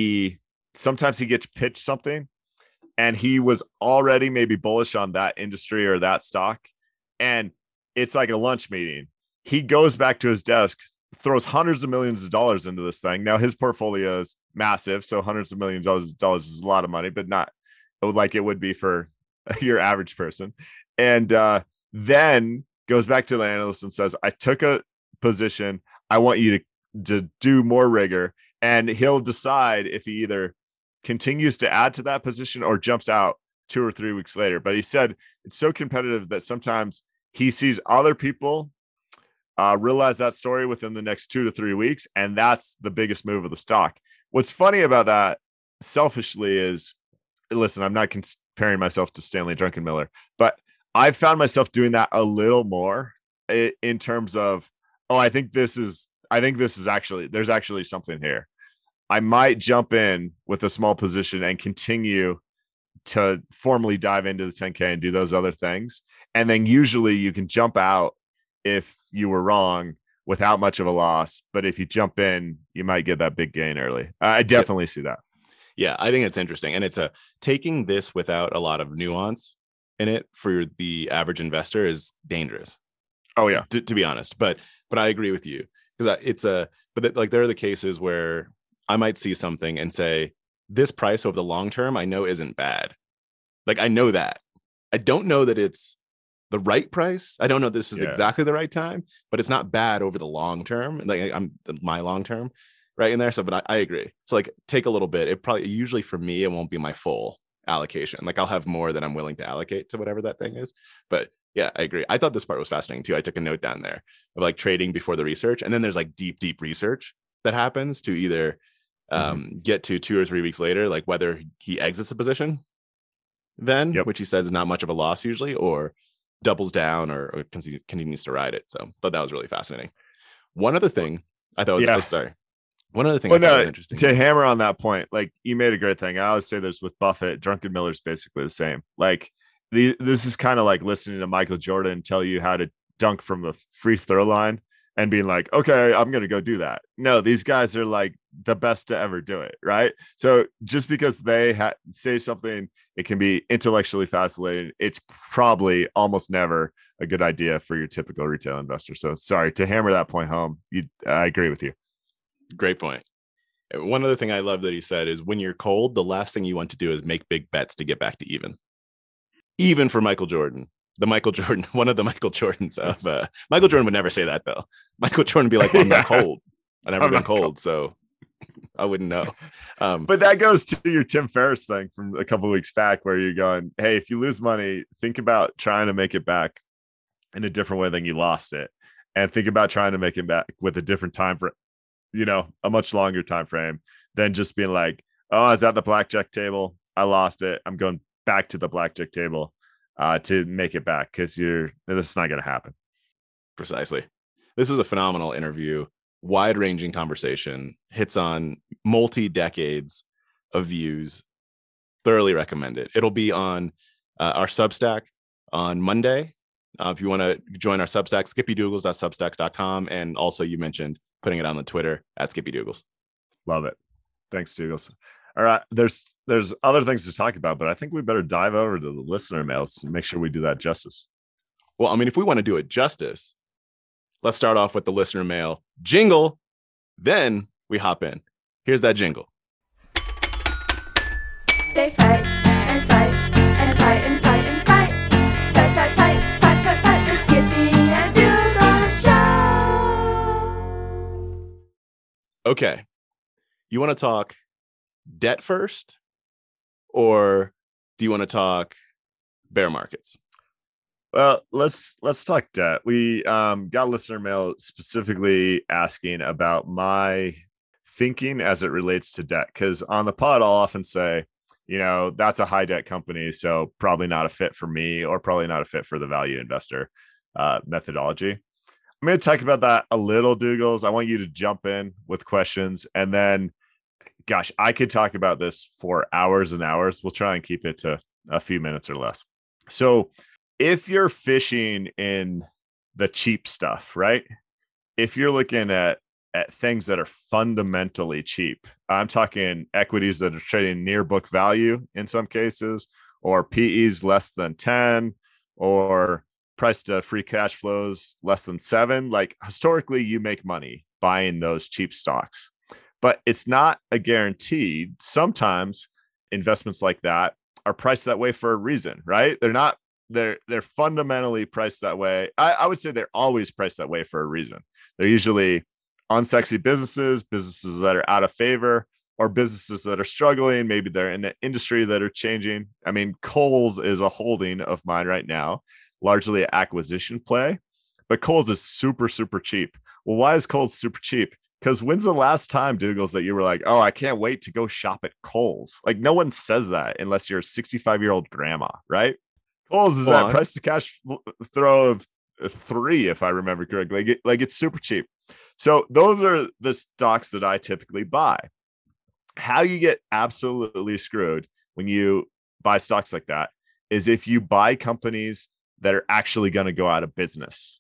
sometimes he gets pitched something and he was already maybe bullish on that industry or that stock. And it's like a lunch meeting. He goes back to his desk, throws hundreds of millions of dollars into this thing. Now his portfolio is massive. So hundreds of millions of dollars is a lot of money, but not like it would be for your average person. And then goes back to the analyst and says, I took a position. I want you to do more rigor. And he'll decide if he either continues to add to that position or jumps out 2 or 3 weeks later. But he said it's so competitive that sometimes he sees other people realize that story within the next 2 to 3 weeks. And that's the biggest move of the stock. What's funny about that selfishly is, listen, I'm not comparing myself to Stanley Druckenmiller, but I've found myself doing that a little more in terms of, I think this is actually, there's actually something here. I might jump in with a small position and continue to formally dive into the 10K and do those other things. And then usually you can jump out if you were wrong without much of a loss. But if you jump in, you might get that big gain early. I definitely see that. Yeah, I think it's interesting. And it's taking this without a lot of nuance in it for the average investor is dangerous. Oh yeah. To be honest, but I agree with you because there are the cases where I might see something and say, this price over the long term, I know isn't bad. Like I know that. I don't know that it's the right price. I don't know this is exactly the right time, but it's not bad over the long term. Like my long term right in there. So, but I agree. So like take a little bit. It probably usually for me, it won't be my full allocation. Like I'll have more than I'm willing to allocate to whatever that thing is. But yeah, I agree. I thought this part was fascinating too. I took a note down there of like trading before the research. And then there's like deep research that happens to either get to 2 or 3 weeks later, like whether he exits the position then, which he says is not much of a loss usually, or doubles down or continues to ride it. So I thought that was really fascinating. One other thing I thought was, one other thing I thought was interesting. To hammer on that point, like you made a great thing. I always say this with Buffett, Druckenmiller's basically the same. Like this is kind of like listening to Michael Jordan tell you how to dunk from the free throw line and being like, okay, I'm going to go do that. No, these guys are like the best to ever do it. Right. So just because they say something, it can be intellectually fascinating. It's probably almost never a good idea for your typical retail investor. So sorry to hammer that point home. I agree with you. Great point. One other thing I love that he said is when you're cold, the last thing you want to do is make big bets to get back to even for Michael Jordan. One of the Michael Jordans of Michael Jordan would never say that though. Michael Jordan would be like, well, I'm not cold. I've never been cold, so I wouldn't know. But that goes to your Tim Ferriss thing from a couple of weeks back where you're going, hey, if you lose money, think about trying to make it back in a different way than you lost it. And think about trying to make it back with a different time frame, a much longer time frame than just being like, oh, I was at the blackjack table. I lost it. I'm going back to the blackjack table to make it back because this is not going to happen. Precisely. This is a phenomenal interview, wide-ranging conversation, hits on multi-decades of views. Thoroughly recommend it. It'll be on our Substack on Monday. If you want to join our Substack, skippydougals.substack.com. And also you mentioned putting it on the Twitter @skippydougals. Love it. Thanks, Douglas. All right. There's other things to talk about, but I think we better dive over to the listener mails and make sure we do that justice. Well, I mean, if we want to do it justice, let's start off with the listener mail jingle. Then we hop in. Here's that jingle. They fight and fight and fight and fight and fight. Fight, fight, fight, fight, fight, fight. The Skippy and Douglas Show. Okay. You want to talk debt first, or do you want to talk bear markets? Well, let's talk debt. We got listener mail specifically asking about my thinking as it relates to debt, because on the pod I'll often say, that's a high debt company, so probably not a fit for me, or probably not a fit for the value investor methodology. I'm going to talk about that a little, Douglas. I want you to jump in with questions, and then, gosh, I could talk about this for hours and hours. We'll try and keep it to a few minutes or less. So if you're fishing in the cheap stuff, right? If you're looking at things that are fundamentally cheap, I'm talking equities that are trading near book value in some cases, or PEs less than 10, or price to free cash flows less than 7. Like, historically, you make money buying those cheap stocks, but it's not a guarantee. Sometimes investments like that are priced that way for a reason, right? They're fundamentally priced that way. I would say they're always priced that way for a reason. They're usually unsexy businesses that are out of favor, or businesses that are struggling. Maybe they're in an industry that are changing. I mean, Kohl's is a holding of mine right now, largely an acquisition play, but Kohl's is super, super cheap. Well, why is Kohl's super cheap? Because when's the last time, Douglas, that you were like, oh, I can't wait to go shop at Kohl's? Like, no one says that unless you're a 65-year-old grandma, right? Kohl's is that price to cash throw of 3, if I remember correctly. Like it's super cheap. So those are the stocks that I typically buy. How you get absolutely screwed when you buy stocks like that is if you buy companies that are actually going to go out of business.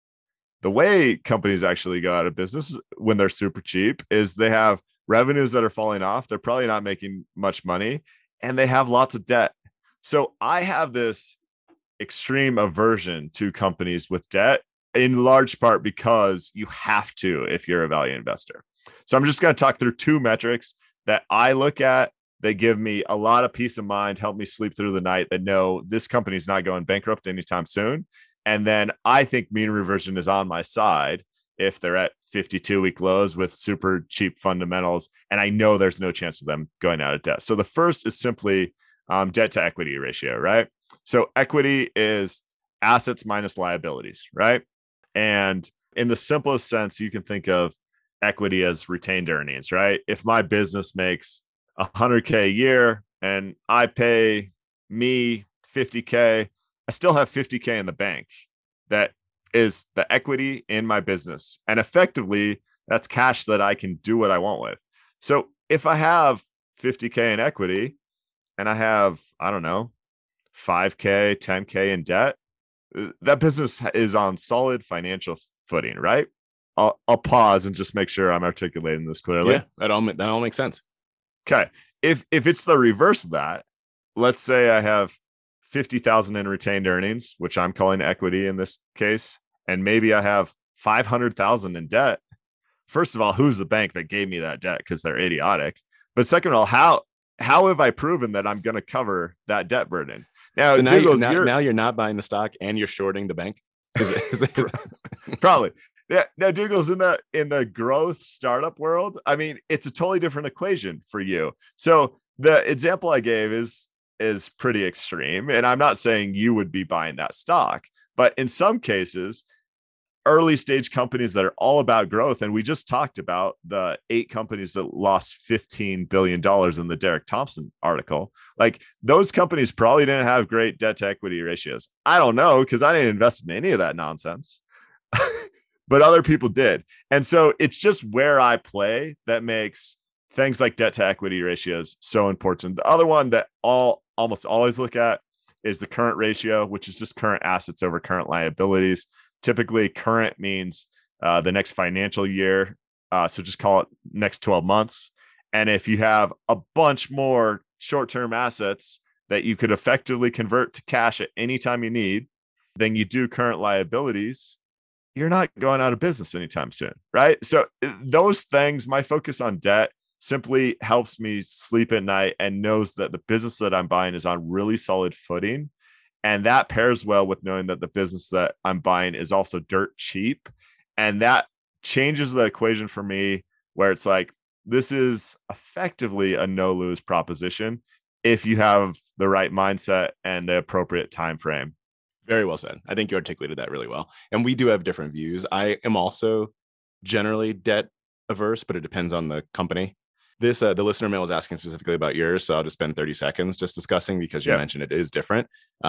The way companies actually go out of business when they're super cheap is they have revenues that are falling off. They're probably not making much money, and they have lots of debt. So I have this extreme aversion to companies with debt, in large part because you have to if you're a value investor. So I'm just going to talk through 2 metrics that I look at. They give me a lot of peace of mind, help me sleep through the night, that no, this company's not going bankrupt anytime soon. And then I think mean reversion is on my side if they're at 52-week lows with super cheap fundamentals, and I know there's no chance of them going out of debt. So the first is simply debt to equity ratio, right? So equity is assets minus liabilities, right? And in the simplest sense, you can think of equity as retained earnings, right? If my business makes $100K a year and I pay me $50K, I still have $50K in the bank. That is the equity in my business. And effectively, that's cash that I can do what I want with. So if I have $50K in equity and I have, I don't know, $5K, $10K in debt, that business is on solid financial footing, right? I'll pause and just make sure I'm articulating this clearly. Yeah, that all makes sense. Okay. If it's the reverse of that, let's say I have 50,000 in retained earnings, which I'm calling equity in this case, and maybe I have 500,000 in debt. First of all, who's the bank that gave me that debt? Because they're idiotic. But second of all, how have I proven that I'm going to cover that debt burden? Now, So Douglas, now you're not buying the stock and you're shorting the bank. Probably. Yeah. Now, Douglas, in the growth startup world, I mean, it's a totally different equation for you. So the example I gave is pretty extreme, and I'm not saying you would be buying that stock, but in some cases, early stage companies that are all about growth, and we just talked about the 8 companies that lost $15 billion in the Derek Thompson article. Like, those companies probably didn't have great debt to equity ratios. I don't know, because I didn't invest in any of that nonsense. But other people did. And so it's just where I play that makes things like debt to equity ratios so important. The other one that almost always look at is the current ratio, which is just current assets over current liabilities. Typically, current means the next financial year So just call it next 12 months. And if you have a bunch more short-term assets that you could effectively convert to cash at any time you need, then you do current liabilities, you're not going out of business anytime soon, right? So those things, my focus on debt simply helps me sleep at night and knows that the business that I'm buying is on really solid footing. And that pairs well with knowing that the business that I'm buying is also dirt cheap. And that changes the equation for me, where it's like, this is effectively a no lose proposition if you have the right mindset and the appropriate time frame. Very well said. I think you articulated that really well. And we do have different views. I am also generally debt averse, but it depends on the company. This the listener mail was asking specifically about yours, so I'll just spend 30 seconds just discussing, because you mentioned it is different.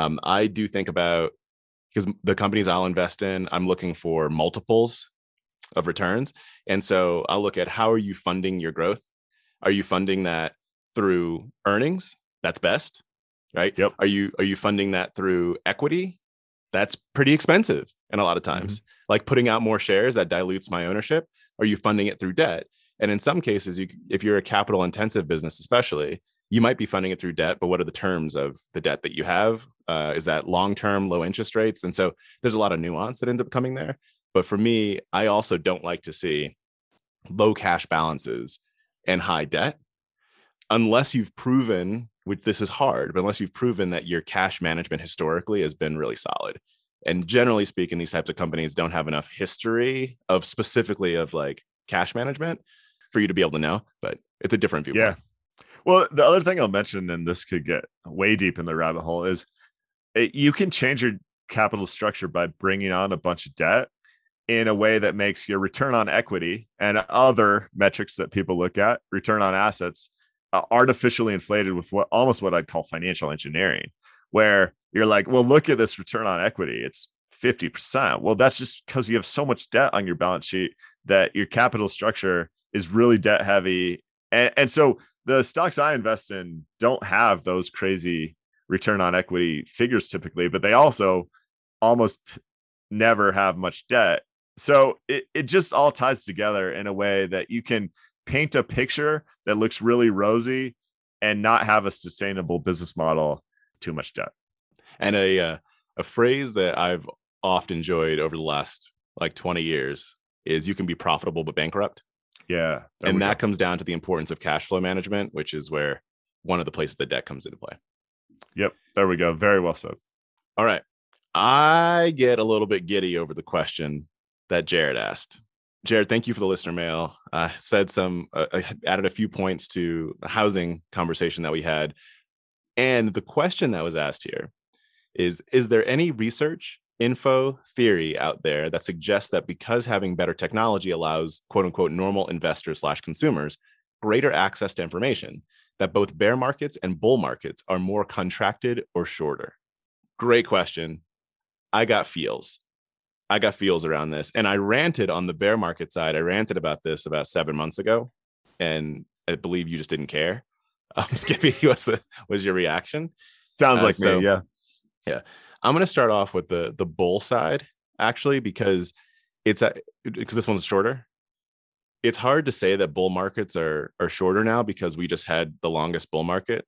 I do think about, because the companies I'll invest in, I'm looking for multiples of returns. And so I'll look at, how are you funding your growth? Are you funding that through earnings? That's best, right? Yep. Are you funding that through equity? That's pretty expensive. And a lot of times, like putting out more shares, that dilutes my ownership. Are you funding it through debt? And in some cases, if you're a capital intensive business, especially, you might be funding it through debt, but what are the terms of the debt that you have? Is that long-term low interest rates? And so there's a lot of nuance that ends up coming there. But for me, I also don't like to see low cash balances and high debt, unless you've proven, which this is hard, but unless you've proven that your cash management historically has been really solid. And generally speaking, these types of companies don't have enough history of specifically of like cash management for you to be able to know, but it's a different viewpoint. Yeah. Well, the other thing I'll mention, and this could get way deep in the rabbit hole, is you can change your capital structure by bringing on a bunch of debt in a way that makes your return on equity and other metrics that people look at, return on assets, artificially inflated with what I'd call financial engineering, where you're like, well, look at this return on equity. It's 50%. Well, that's just because you have so much debt on your balance sheet that your capital structure is really debt heavy. And so the stocks I invest in don't have those crazy return on equity figures typically, but they also almost never have much debt. So it just all ties together in a way that you can paint a picture that looks really rosy and not have a sustainable business model, too much debt. And a phrase that I've often enjoyed over the last like 20 years is, you can be profitable but bankrupt. Yeah. And that comes down to the importance of cash flow management, which is where one of the places the debt comes into play. Yep. There we go. Very well said. All right. I get a little bit giddy over the question that Jared asked. Jared, thank you for the listener mail. I added a few points to the housing conversation that we had. And the question that was asked here is there any research, info, theory out there that suggests that because having better technology allows quote unquote normal investors / consumers greater access to information, that both bear markets and bull markets are more contracted or shorter? Great question. I got feels around this. And I ranted on the bear market side. I ranted about this about 7 months ago. And I believe you just didn't care. Skippy, was your reaction? Sounds like me. Yeah. Yeah. I'm going to start off with the bull side, actually, because this one's shorter. It's hard to say that bull markets are shorter now, because we just had the longest bull market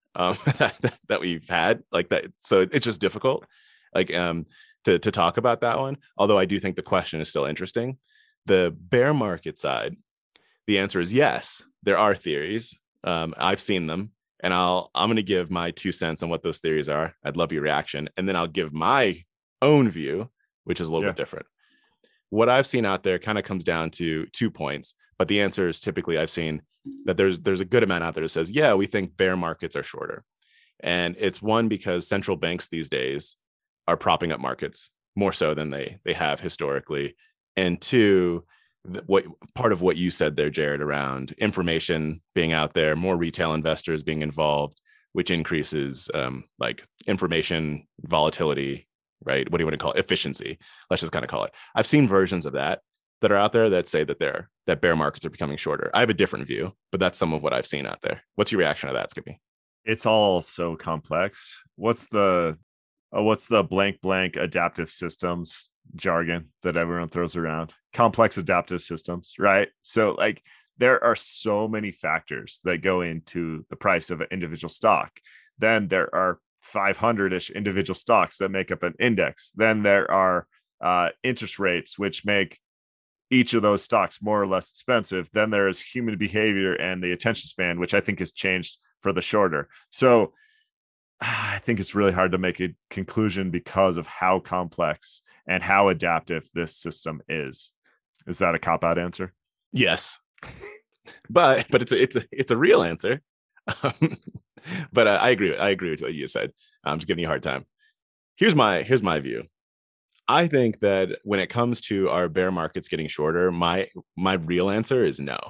that we've had, like that. So it's just difficult, like to talk about that one. Although I do think the question is still interesting. The bear market side, the answer is yes. There are theories. I've seen them. And I'm going to give my 2 cents on what those theories are. I'd love your reaction. And then I'll give my own view, which is a little bit different. What I've seen out there kind of comes down to 2 points. But the answer is typically I've seen that there's a good amount out there that says, yeah, we think bear markets are shorter. And it's one, because central banks these days are propping up markets more so than they have historically. And two, what part of what you said there, Jared, around information being out there, more retail investors being involved, which increases like information volatility, right? What do you want to call it? Efficiency. Let's just kind of call it. I've seen versions of that are out there that say that bear markets are becoming shorter. I have a different view, but that's some of what I've seen out there. What's your reaction to that, Skippy? It's all so complex. What's the what's the blank adaptive systems jargon that everyone throws around? Complex adaptive systems, right? So like there are so many factors that go into the price of an individual stock. Then there are 500-ish individual stocks that make up an index. Then there are interest rates, which make each of those stocks more or less expensive. Then there is human behavior and the attention span, which I think has changed for the shorter. So I think it's really hard to make a conclusion because of how complex and how adaptive this system is. Is that a cop-out answer? Yes, but it's a real answer. But I agree with what you said. I'm just giving you a hard time. Here's my view. I think that when it comes to our bear markets getting shorter, my real answer is no.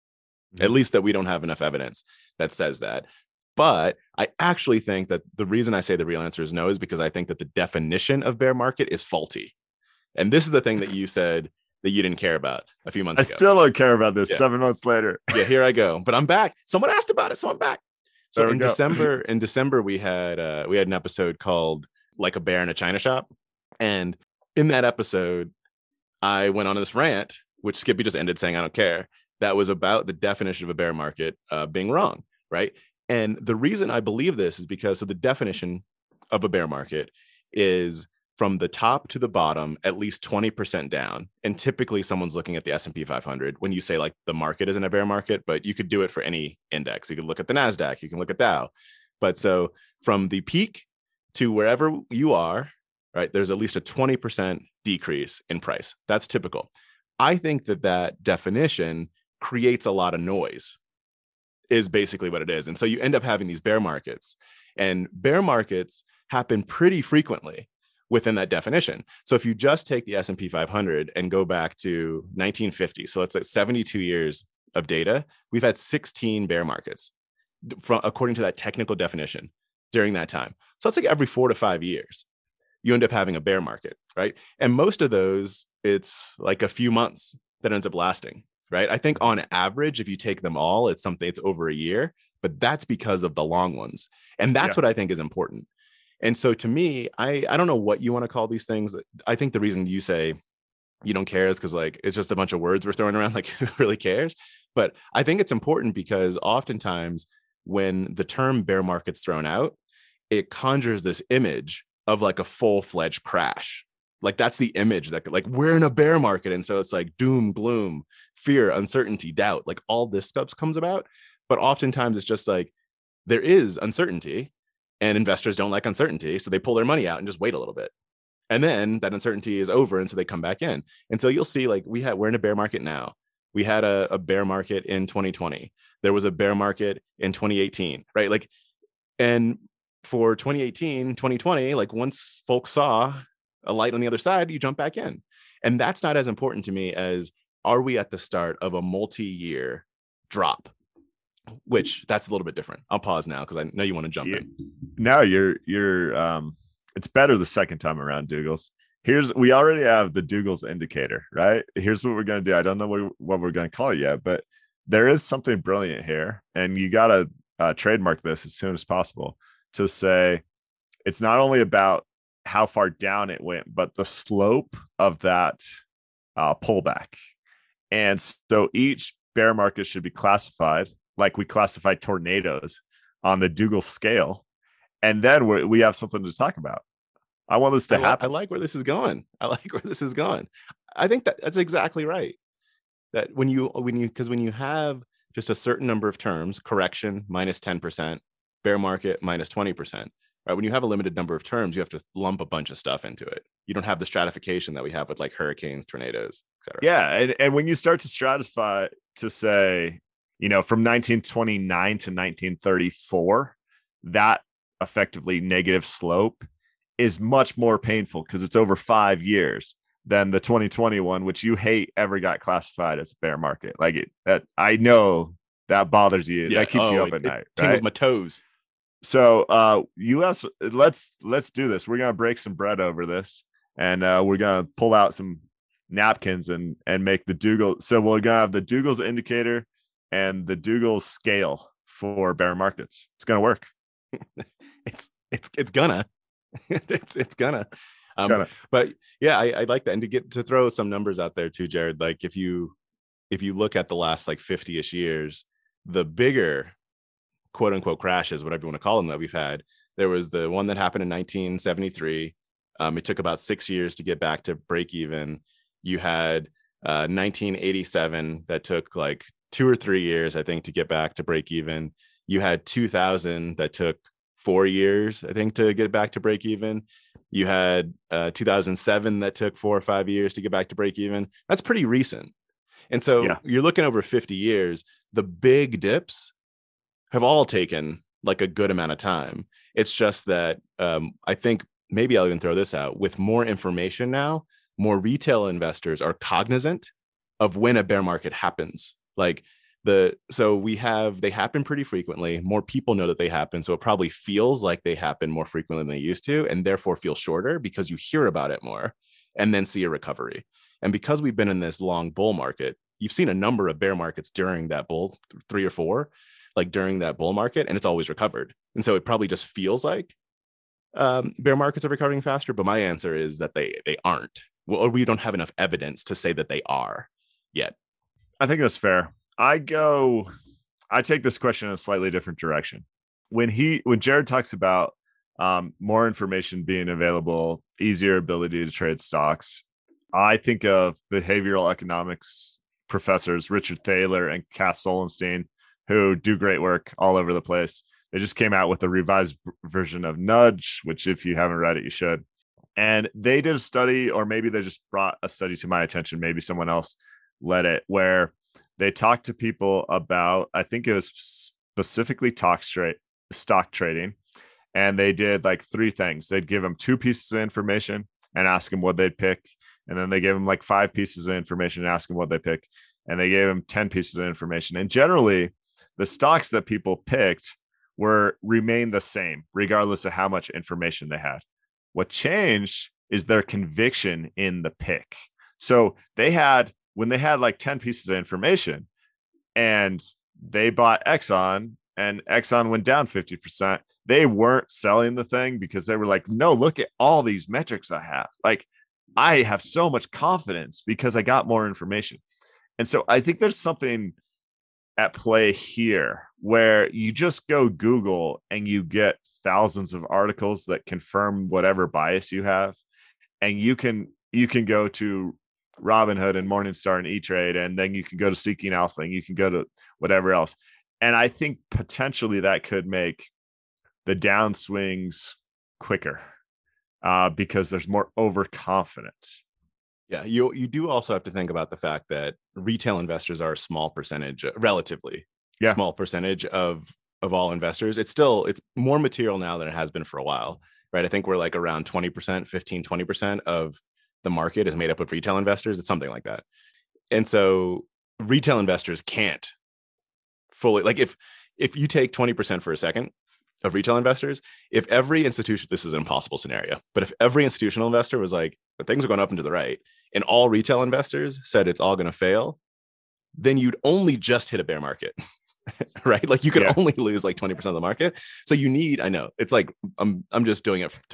At least that we don't have enough evidence that says that. But I actually think that the reason I say the real answer is no is because I think that the definition of bear market is faulty. And this is the thing that you said that you didn't care about a few months ago. I still don't care about this 7 months later. Yeah, here I go. But I'm back. Someone asked about it, so I'm back. So in December, we had an episode called Like a Bear in a China Shop. And in that episode, I went on this rant, which Skippy just ended saying, I don't care. That was about the definition of a bear market being wrong, right? And the reason I believe this is because of the definition of a bear market is from the top to the bottom, at least 20% down. And typically someone's looking at the S&P 500 when you say like the market isn't a bear market, but you could do it for any index. You could look at the NASDAQ, you can look at Dow. But so from the peak to wherever you are, right, there's at least a 20% decrease in price. That's typical. I think that definition creates a lot of noise, is basically what it is. And so you end up having these bear markets, and bear markets happen pretty frequently within that definition. So if you just take the S&P 500 and go back to 1950, so it's like 72 years of data, we've had 16 bear markets according to that technical definition during that time. So it's like every 4 to 5 years, you end up having a bear market, right? And most of those, it's like a few months that ends up lasting, right? I think on average, if you take them all, it's over a year, but that's because of the long ones. And that's what I think is important. And so to me, I don't know what you want to call these things. I think the reason you say you don't care is because like it's just a bunch of words we're throwing around, like who really cares? But I think it's important because oftentimes when the term bear market's thrown out, it conjures this image of like a full-fledged crash. Like that's the image that like we're in a bear market. And so it's like doom, gloom, fear, uncertainty, doubt, like all this stuff comes about. But oftentimes it's just like there is uncertainty and investors don't like uncertainty. So they pull their money out and just wait a little bit. And then that uncertainty is over. And so they come back in. And so you'll see like we're in a bear market now. We had a bear market in 2020. There was a bear market in 2018, right? Like, and for 2018, 2020, like once folks saw a light on the other side, you jump back in. And that's not as important to me as are we at the start of a multi-year drop, which that's a little bit different. I'll pause now because I know you want to jump in. No, you're it's better the second time around, Dougals. We already have the Dougals indicator, right? Here's what we're going to do. I don't know what we're going to call it yet, but there is something brilliant here. And you got to trademark this as soon as possible to say it's not only about how far down it went, but the slope of that pullback. And so each bear market should be classified like we classify tornadoes on the Dougal scale. And then we have something to talk about. I want this to happen. I like where this is going. I think that's exactly right. That when you have just a certain number of terms, correction minus 10%, bear market minus 20%, right? When you have a limited number of terms, you have to lump a bunch of stuff into it. You don't have the stratification that we have with like hurricanes, tornadoes, etc. Yeah. And when you start to stratify to say, from 1929 to 1934, that effectively negative slope is much more painful because it's over 5 years than the 2021, which you hate ever got classified as a bear market. Like that, I know that bothers you. Yeah, that keeps you up at night. Tingles my toes. So US, let's do this. We're gonna break some bread over this, and we're gonna pull out some napkins and make the Dougal. So we're gonna have the Dougal's indicator and the Dougal's scale for bear markets. It's gonna work. It's gonna. It's gonna. Gonna. But yeah, I like that. And to throw some numbers out there too, Jared, like if you look at the last like 50-ish years, the bigger quote unquote crashes, whatever you want to call them, that we've had, there was the one that happened in 1973. It took about 6 years to get back to break even. You had 1987 that took like 2 or 3 years, I think, to get back to break even. You had 2000 that took 4 years, I think, to get back to break even. You had 2007 that took 4 or 5 years to get back to break even. That's pretty recent. And so you're looking over 50 years. The big dips have all taken like a good amount of time. It's just that I think maybe I'll even throw this out. With more information now, more retail investors are cognizant of when a bear market happens. Like they happen pretty frequently. More people know that they happen. So it probably feels like they happen more frequently than they used to, and therefore feel shorter because you hear about it more and then see a recovery. And because we've been in this long bull market, you've seen a number of bear markets during that bull, 3 or 4, like during that bull market, and it's always recovered. And so it probably just feels like bear markets are recovering faster. But my answer is that they aren't. Well, or we don't have enough evidence to say that they are yet. I think that's fair. I take this question in a slightly different direction. When Jared talks about more information being available, easier ability to trade stocks, I think of behavioral economics professors Richard Thaler and Cass Solenstein, who do great work all over the place. They just came out with a revised version of Nudge, which if you haven't read it, you should. And they did a study, or maybe they just brought a study to my attention. Maybe someone else led it, where they talked to people about, I think it was specifically stock trading. And they did like 3 things. They'd give them 2 pieces of information and ask them what they'd pick. And then they gave them like 5 pieces of information and ask them what they pick. And they gave them 10 pieces of information. And generally, the stocks that people picked remained the same, regardless of how much information they had. What changed is their conviction in the pick. So when they had like 10 pieces of information and they bought Exxon and Exxon went down 50%, they weren't selling the thing because they were like, no, look at all these metrics I have. Like, I have so much confidence because I got more information. And so I think there's something at play here where you just go Google and you get thousands of articles that confirm whatever bias you have. And you can go to Robinhood and Morningstar and E-Trade, and then you can go to Seeking Alpha and you can go to whatever else. And I think potentially that could make the downswings quicker because there's more overconfidence. Yeah, you do also have to think about the fact that retail investors are a small percentage, relatively small percentage of all investors. It's more material now than it has been for a while, right? I think we're like around 20%, 20% of the market is made up of retail investors. It's something like that. And so retail investors can't fully, like if you take 20% for a second of retail investors, if every institution, this is an impossible scenario, but if every institutional investor was like, the things are going up and to the right, and all retail investors said it's all going to fail, then you'd only just hit a bear market, right? Like you could only lose like 20% of the market. So you need, I know it's like, I'm just doing it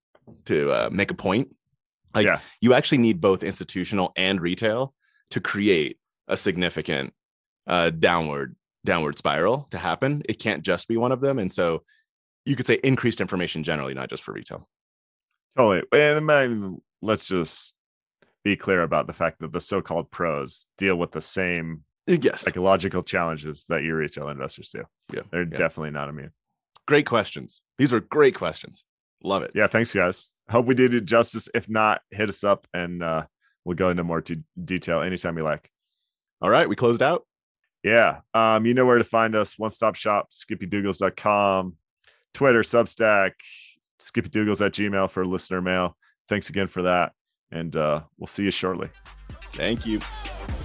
to make a point. Like you actually need both institutional and retail to create a significant downward spiral to happen. It can't just be one of them. And so you could say increased information generally, not just for retail. Totally. And let's just be clear about the fact that the so-called pros deal with the same psychological challenges that your retail investors do. Yeah, they're definitely not immune. Great questions. These are great questions. Love it. Yeah, thanks, guys. Hope we did it justice. If not, hit us up and we'll go into more detail anytime you like. All right, we closed out. Yeah. You know where to find us. One-stop shop, skippydougals.com, Twitter, Substack, skippydougals@gmail for listener mail. Thanks again for that. And we'll see you shortly. Thank you.